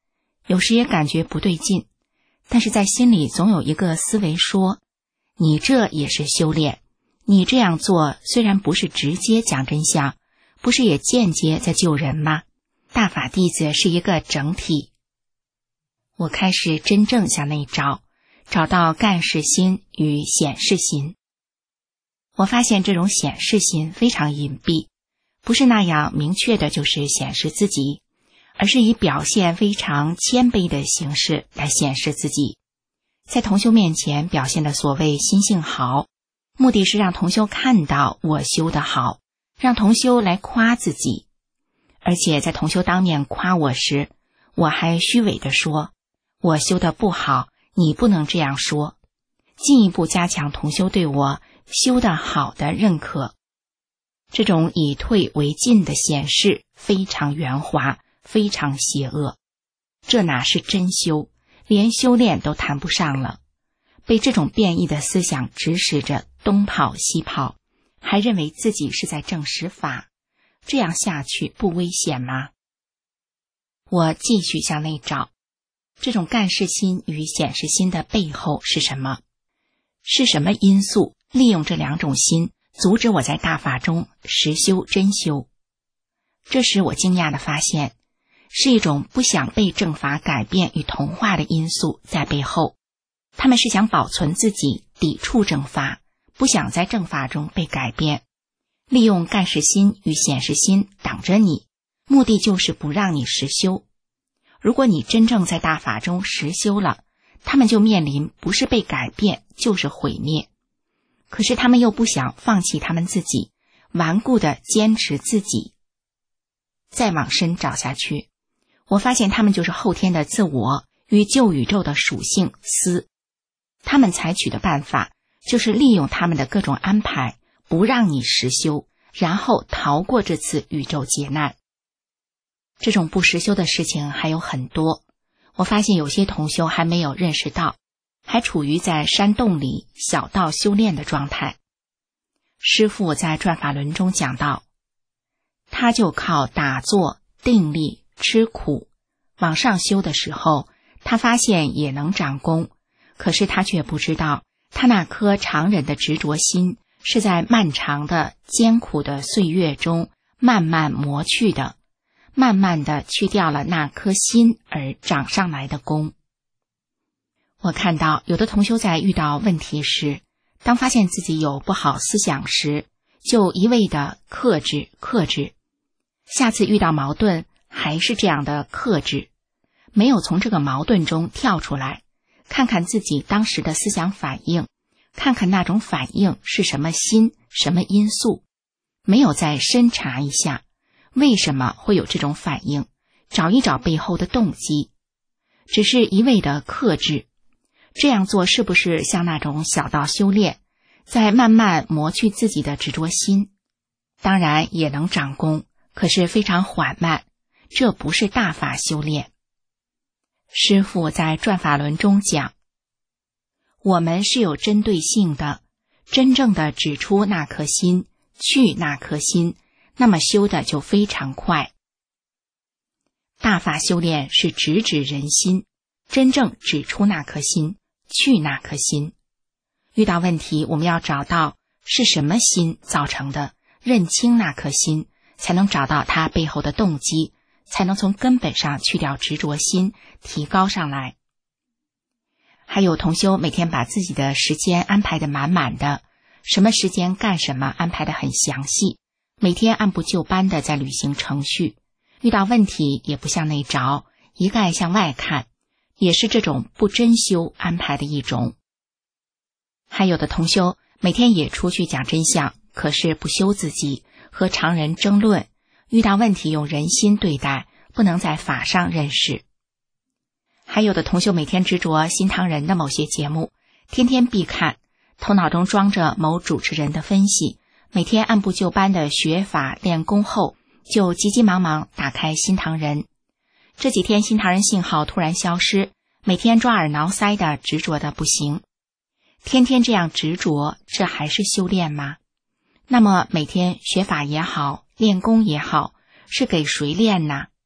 有时也感觉不对劲，但是在心里总有一个思维说，你这也是修炼，你这样做虽然不是直接讲真相，不是也间接在救人吗？大法弟子是一个整体。我开始真正向内找到干事心与显示心。我发现这种显示心非常隐蔽，不是那样明确的就是显示自己，而是以表现非常谦卑的形式来显示自己。在同修面前表现的所谓心性好，目的是让同修看到我修得好，让同修来夸自己。而且在同修当面夸我时，我还虚伪地说，我修得不好，你不能这样说，进一步加强同修对我修得好的认可。这种以退为进的显示非常圆滑，非常邪恶，这哪是真修，连修炼都谈不上了。被这种变异的思想指使着东跑西跑，还认为自己是在证实法，这样下去不危险吗？我继续向内找，这种干事心与显示心的背后是什么？是什么因素利用这两种心阻止我在大法中实修真修？这时我惊讶地发现，是一种不想被正法改变与同化的因素在背后。他们是想保存自己，抵触正法，不想在正法中被改变，利用干事心与显示心挡着你，目的就是不让你实修。如果你真正在大法中实修了，他们就面临不是被改变就是毁灭。可是他们又不想放弃他们自己，顽固地坚持自己。再往深找下去，我发现他们就是后天的自我与旧宇宙的属性思。他们采取的办法就是利用他们的各种安排，不让你实修，然后逃过这次宇宙劫难。这种不实修的事情还有很多，我发现有些同修还没有认识到，还处于在山洞里小道修炼的状态。师父在转法轮中讲到，他就靠打坐、定力、吃苦往上修的时候，他发现也能长功，可是他却不知道，他那颗常人的执着心是在漫长的艰苦的岁月中慢慢磨去的，慢慢的去掉了那颗心而长上来的功。我看到有的同修在遇到问题时，当发现自己有不好思想时，就一味的克制，下次遇到矛盾还是这样的克制，没有从这个矛盾中跳出来，看看自己当时的思想反应，看看那种反应是什么心，什么因素，没有再深查一下为什么会有这种反应，找一找背后的动机，只是一味的克制。这样做是不是像那种小道修炼，在慢慢磨去自己的执着心？当然也能长功，可是非常缓慢，这不是大法修炼。师父在转法轮中讲，我们是有针对性的，真正的指出那颗心，去那颗心，那么修的就非常快。大法修炼是直指人心，真正指出那颗心，去那颗心。遇到问题，我们要找到是什么心造成的，认清那颗心，才能找到它背后的动机，才能从根本上去掉执着心，提高上来。还有同修每天把自己的时间安排得满满的，什么时间干什么安排得很详细，每天按部就班的在履行程序，遇到问题也不向内找，一概向外看，也是这种不真修安排的一种。还有的同修每天也出去讲真相，可是不修自己，和常人争论，遇到问题用人心对待，不能在法上认识。还有的同修每天执着新唐人的某些节目，天天必看，头脑中装着某主持人的分析，每天按部就班的学法练功后，就急急忙忙打开新唐人。这几天新唐人信号突然消失，每天抓耳挠腮的执着的不行。天天这样执着，这还是修炼吗？那么每天学法也好，练功也好，是给谁练呢？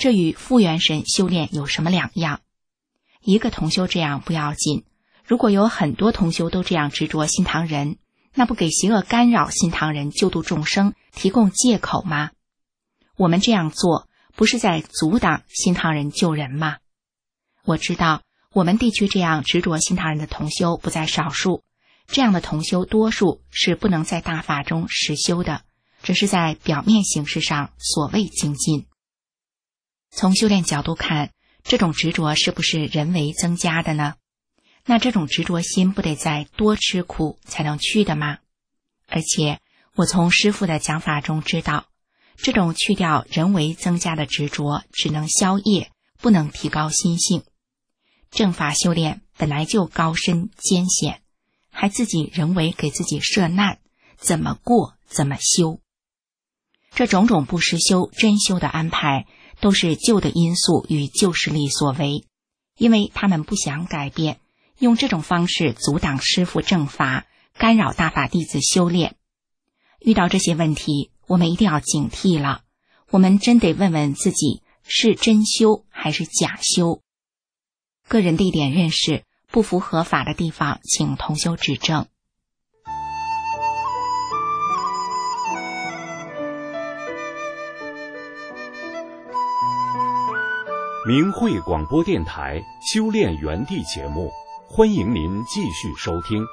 这与复原神修炼有什么两样？一个同修这样不要紧，如果有很多同修都这样执着心堂人，那不给邪恶干扰心堂人救度众生提供借口吗？我们这样做不是在阻挡心堂人救人吗？我知道我们地区这样执着心堂人的同修不在少数，这样的同修多数是不能在大法中实修的，只是在表面形式上所谓精进。从修炼角度看，这种执着是不是人为增加的呢？那这种执着心不得再多吃苦才能去的吗？而且我从师父的讲法中知道，这种去掉人为增加的执着只能消业，不能提高心性。正法修炼本来就高深艰险，还自己人为给自己设难，怎么过怎么修。这种种不实修真修的安排，都是旧的因素与旧势力所为，因为他们不想改变，用这种方式阻挡师父正法，干扰大法弟子修炼。遇到这些问题，我们一定要警惕了，我们真得问问自己，是真修还是假修。个人的一点认识不符合法的地方，请同修指正。 明慧广播电台修炼园地节目，欢迎您继续收听。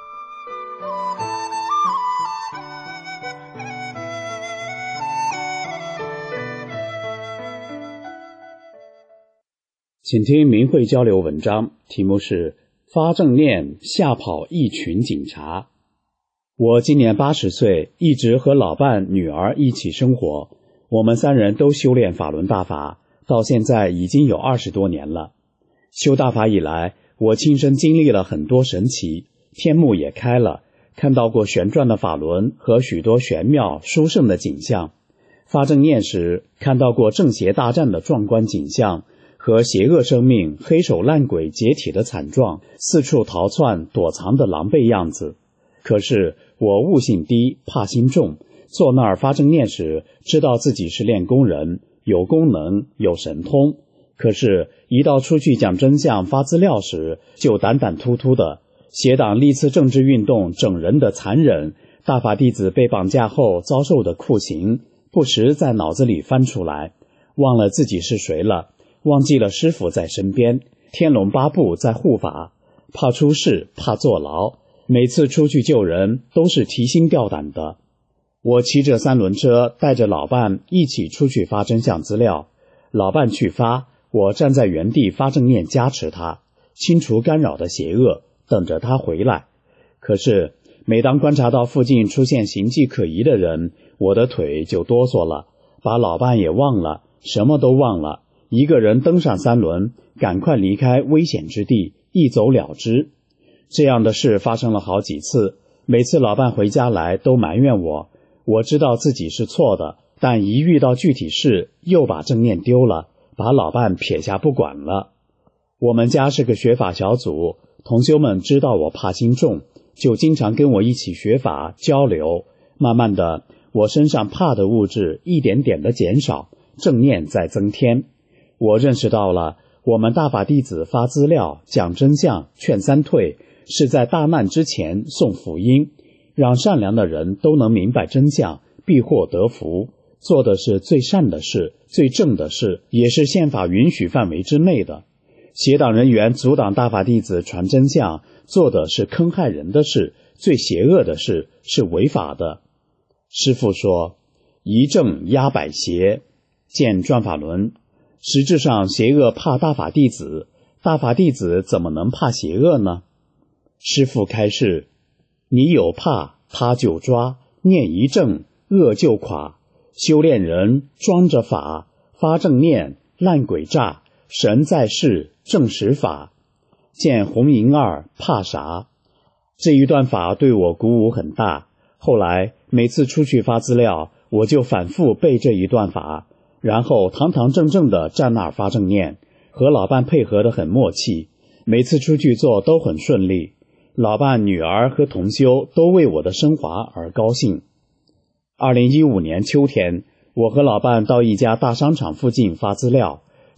请听明慧交流文章，题目是发正念吓跑一群警察。我今年80岁，一直和老伴女儿一起生活，我们3人都修炼法轮大法，到现在已经有20多年了。修大法以来，我亲身经历了很多神奇，天目也开了，看到过旋转的法轮和许多玄妙殊胜的景象。发正念时，看到过正邪大战的壮观景象和邪恶生命黑手烂鬼解体的惨状，四处逃窜躲藏的狼狈样子。可是我悟性低，怕心重，坐那儿发正念时，知道自己是练功人，有功能，有神通。可是一到出去讲真相发资料时，就胆胆突突的。邪党历次政治运动整人的残忍，大法弟子被绑架后遭受的酷刑，不时在脑子里翻出来，忘了自己是谁了，忘记了师父在身边，天龙八部在护法，怕出事，怕坐牢，每次出去救人都是提心吊胆的。我骑着3轮车带着老伴一起出去发真相资料，老伴去发，我站在原地发正念加持他，清除干扰的邪恶，等着他回来。可是每当观察到附近出现形迹可疑的人，我的腿就哆嗦了，把老伴也忘了，什么都忘了，一个人登上3轮，赶快离开危险之地，一走了之。这样的事发生了好几次，每次老伴回家来都埋怨我，我知道自己是错的，但一遇到具体事，又把正念丢了，把老伴撇下不管了。我们家是个学法小组，同修们知道我怕心重，就经常跟我一起学法交流。慢慢的，我身上怕的物质一点点的减少，正念在增添。我认识到了，我们大法弟子发资料、讲真相、劝三退，是在大难之前送福音，让善良的人都能明白真相，必获得福。做的是最善的事，最正的事，也是宪法允许范围之内的。邪党人员阻挡大法弟子传真相，做的是坑害人的事，最邪恶的事，是违法的。师父说，一正压百邪，见转法轮。实质上邪恶怕大法弟子，大法弟子怎么能怕邪恶呢？师父开示，你有怕他就抓，念一正恶就垮。修炼人装着法，发正念，烂鬼诈，神在世，正实法。见红银二怕啥？这一段法对我鼓舞很大。后来每次出去发资料，我就反复背这一段法，然后堂堂正正地站那儿发正念，和老伴配合得很默契，每次出去做都很顺利。老伴、女儿和同修都为我的升华而高兴。2015年秋天，我和老伴到一家大商场附近发资料，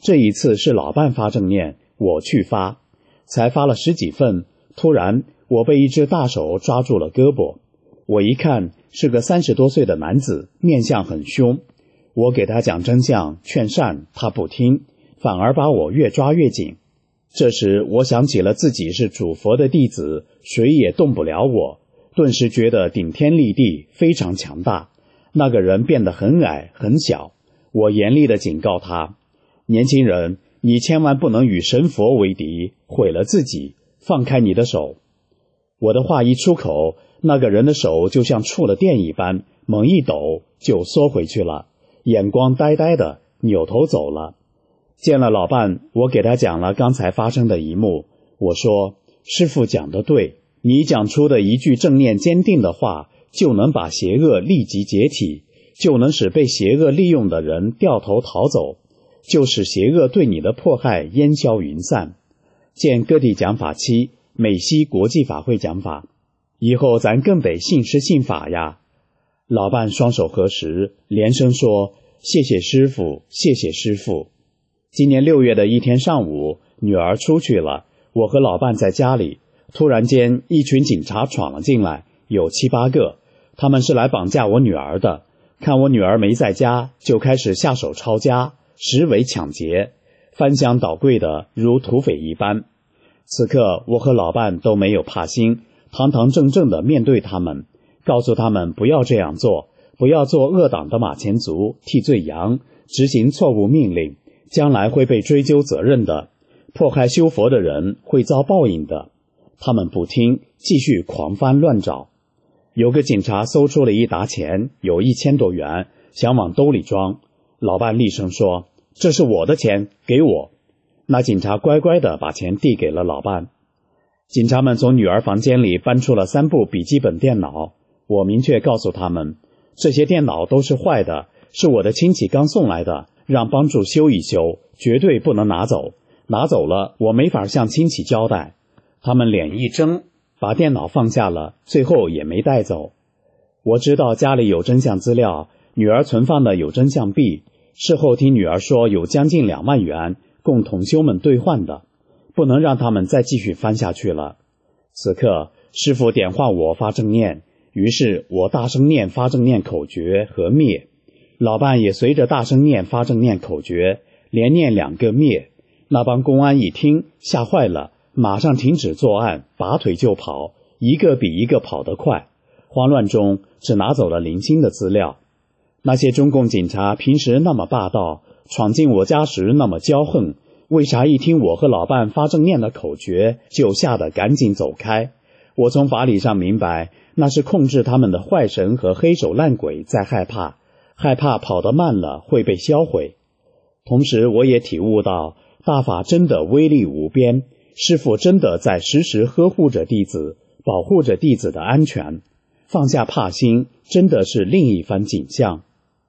这一次是老伴发正念，我去发，才发了10几份，突然我被一只大手抓住了胳膊。我一看是个30多岁的男子，面相很凶。我给他讲真相劝善，他不听，反而把我越抓越紧。这时我想起了自己是主佛的弟子，谁也动不了我，顿时觉得顶天立地，非常强大。那个人变得很矮很小，我严厉地警告他，年轻人，你千万不能与神佛为敌，毁了自己，放开你的手。我的话一出口，那个人的手就像触了电一般，猛一抖就缩回去了，眼光呆呆的，扭头走了。见了老伴，我给他讲了刚才发生的一幕。我说，师父讲得对，你讲出的一句正念坚定的话，就能把邪恶立即解体，就能使被邪恶利用的人掉头逃走，就使邪恶对你的迫害烟消云散。见各地讲法期，美西国际法会讲法，以后咱更得信师信法呀。老伴双手合十，连声说，谢谢师父，谢谢师父。今年6月的一天上午，女儿出去了，我和老伴在家里，突然间一群警察闯了进来，有7、8个，他们是来绑架我女儿的，看我女儿没在家，就开始下手抄家，实为抢劫，翻箱倒柜的如土匪一般。此刻我和老伴都没有怕心，堂堂正正地面对他们，告诉他们不要这样做，不要做恶党的马前卒，替罪羊，执行错误命令，将来会被追究责任的，迫害修佛的人会遭报应的。他们不听，继续狂翻乱找。有个警察搜出了一沓钱，有1000多元，想往兜里装。老伴厉声说，这是我的钱，给我。那警察乖乖地把钱递给了老伴。警察们从女儿房间里搬出了3部笔记本电脑，我明确告诉他们，这些电脑都是坏的，是我的亲戚刚送来的，让帮助修一修，绝对不能拿走，拿走了我没法向亲戚交代。他们脸一睁，把电脑放下了，最后也没带走。我知道家里有真相资料，女儿存放的有真相币，事后听女儿说有将近2万元，供同修们兑换的，不能让他们再继续翻下去了。此刻师父点化我发正念，于是我大声念发正念口诀和灭，老伴也随着大声念发正念口诀，连念2个灭。那帮公安一听吓坏了，马上停止作案，拔腿就跑，一个比一个跑得快。慌乱中只拿走了零星的资料。那些中共警察平时那么霸道，闯进我家时那么骄横，为啥一听我和老伴发正念的口诀就吓得赶紧走开？我从法理上明白，那是控制他们的坏神和黑手烂鬼在害怕，害怕跑得慢了会被销毁。同时我也体悟到，大法真的威力无边，师父真的在时时呵护着弟子，保护着弟子的安全。放下怕心，真的是另一番景象。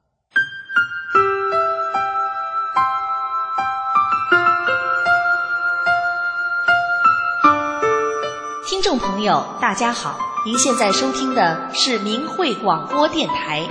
听众朋友大家好，您现在收听的是明慧广播电台。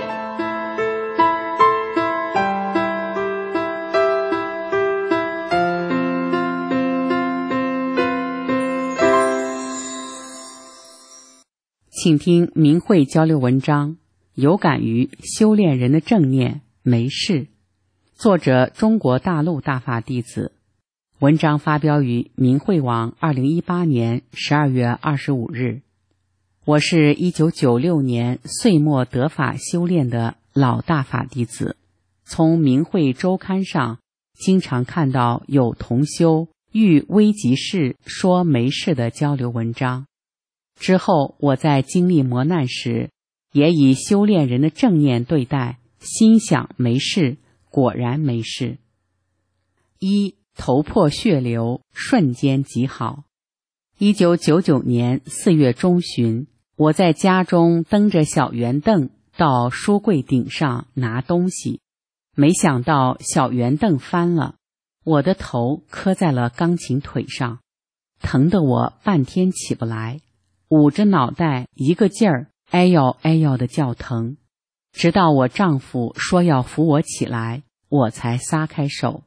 请听明慧交流文章，有感于修炼人的正念没事，作者中国大陆大法弟子，文章发表于明慧网2018年12月25日。我是1996年岁末得法修炼的老大法弟子，从明慧周刊上经常看到有同修遇危急事说没事的交流文章。之后我在经历磨难时，也以修炼人的正念对待，心想没事，果然没事。头破血流，瞬间即好。1999年4月中旬，我在家中蹬着小圆凳到书柜顶上拿东西，没想到小圆凳翻了，我的头磕在了钢琴腿上，疼得我半天起不来，捂着脑袋一个劲儿哎呦哎呦的叫疼，直到我丈夫说要扶我起来，我才撒开手。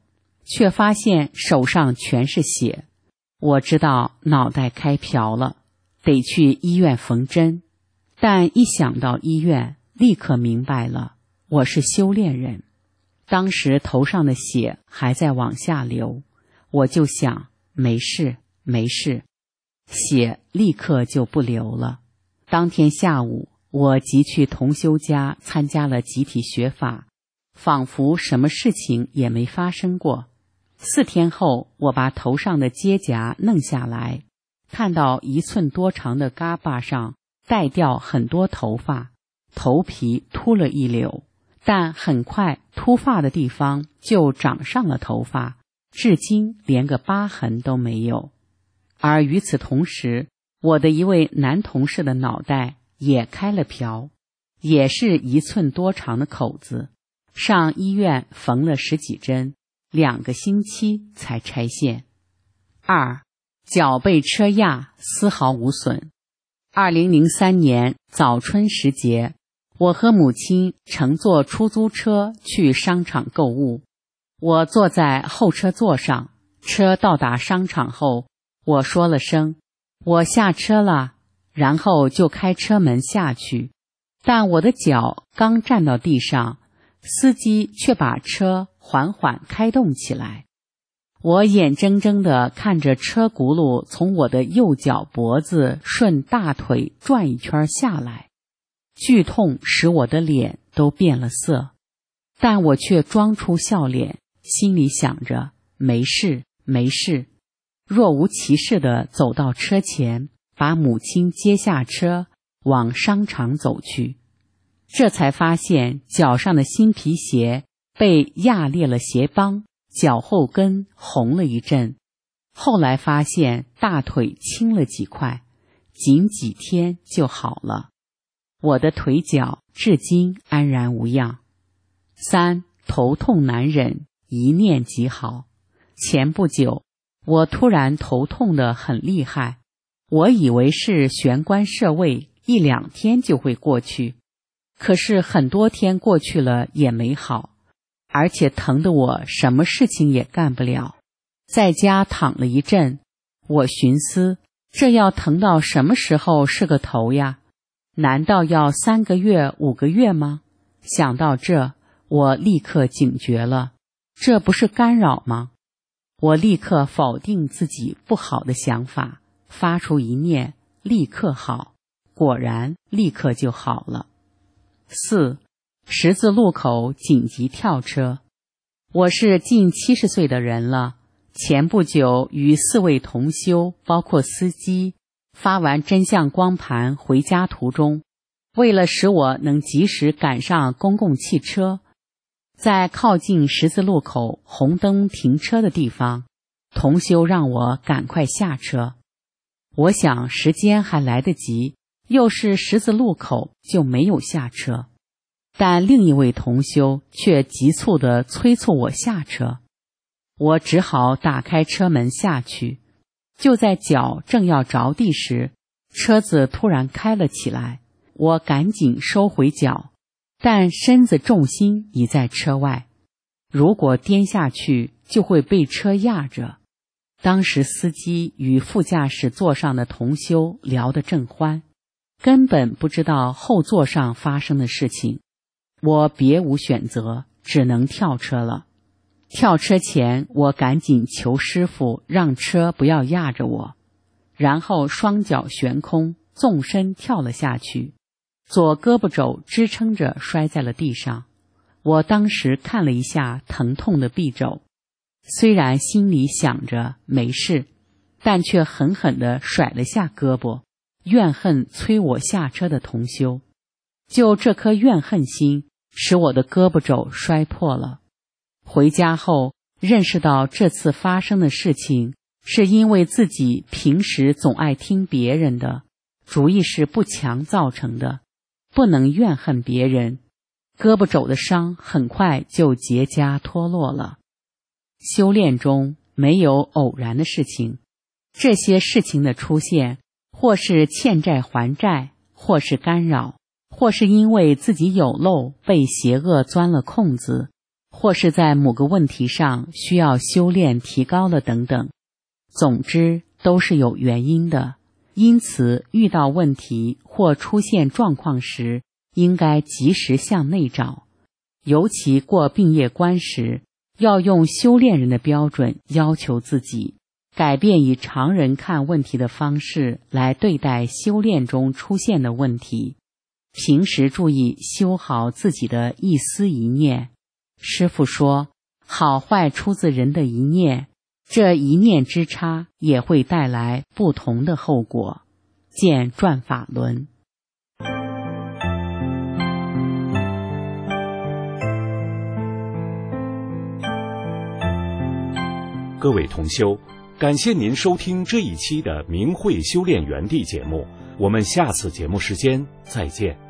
却发现手上全是血。我知道脑袋开瓢了，得去医院缝针，但一想到医院，立刻明白了，我是修炼人。当时头上的血还在往下流，我就想没事没事，血立刻就不流了。当天下午，我即去同修家参加了集体学法，仿佛什么事情也没发生过。4天后，我把头上的疖夹弄下来，看到1寸多长的嘎巴上带掉很多头发，头皮秃了一绺，但很快秃发的地方就长上了头发，至今连个疤痕都没有。而与此同时，我的一位男同事的脑袋也开了瓢，也是1寸多长的口子，上医院缝了10几针，2个星期才拆线。2. 脚被车压，丝毫无损。2003年早春时节，我和母亲乘坐出租车去商场购物，我坐在后车座上。车到达商场后，我说了声我下车了，然后就开车门下去，但我的脚刚站到地上，司机却把车缓缓开动起来。我眼睁睁地看着车轱辘从我的右脚脖子顺大腿转一圈下来，剧痛使我的脸都变了色，但我却装出笑脸，心里想着没事没事，若无其事地走到车前，把母亲接下车，往商场走去。这才发现脚上的新皮鞋被压裂了鞋帮，脚后跟红了一阵。后来发现大腿青了几块，仅几天就好了。我的腿脚至今安然无恙。3. 头痛难忍，一念即好。前不久，我突然头痛得很厉害，我以为是玄关射位，1、2天就会过去。可是很多天过去了也没好，而且疼得我什么事情也干不了。在家躺了一阵，我寻思，这要疼到什么时候是个头呀？难道要3个月、5个月吗？想到这，我立刻警觉了，这不是干扰吗？我立刻否定自己不好的想法，发出一念，立刻好，果然立刻就好了。4. 十字路口紧急跳车。我是近70岁的人了，前不久与4位同修，包括司机，发完真相光盘回家途中，为了使我能及时赶上公共汽车，在靠近十字路口红灯停车的地方，同修让我赶快下车。我想时间还来得及，又是十字路口，就没有下车。但另一位同修却急促地催促我下车，我只好打开车门下去。就在脚正要着地时，车子突然开了起来，我赶紧收回脚，但身子重心已在车外，如果颠下去就会被车压着。当时司机与副驾驶座上的同修聊得正欢，根本不知道后座上发生的事情。我别无选择，只能跳车了。跳车前，我赶紧求师傅让车不要压着我，然后双脚悬空，纵身跳了下去，左胳膊肘支撑着摔在了地上。我当时看了一下疼痛的臂肘，虽然心里想着没事，但却狠狠地甩了下胳膊，怨恨催我下车的同修。就这颗怨恨心，使我的胳膊肘摔破了。回家后，认识到这次发生的事情，是因为自己平时总爱听别人的，主意识不强造成的，不能怨恨别人。胳膊肘的伤很快就结痂脱落了。修炼中没有偶然的事情，这些事情的出现，或是欠债还债，或是干扰，或是因为自己有漏被邪恶钻了空子， 或是在某个问题上需要修炼提高了等等。总之都是有原因的，因此遇到问题或出现状况时，应该及时向内找。尤其过病业关时，要用修炼人的标准要求自己，改变以常人看问题的方式来对待修炼中出现的问题。平时注意修好自己的一思一念。师父说，好坏出自人的一念，这一念之差也会带来不同的后果。见转法轮。 各位同修，感谢您收听这一期的明慧修炼园地节目，我们下次节目时间再见。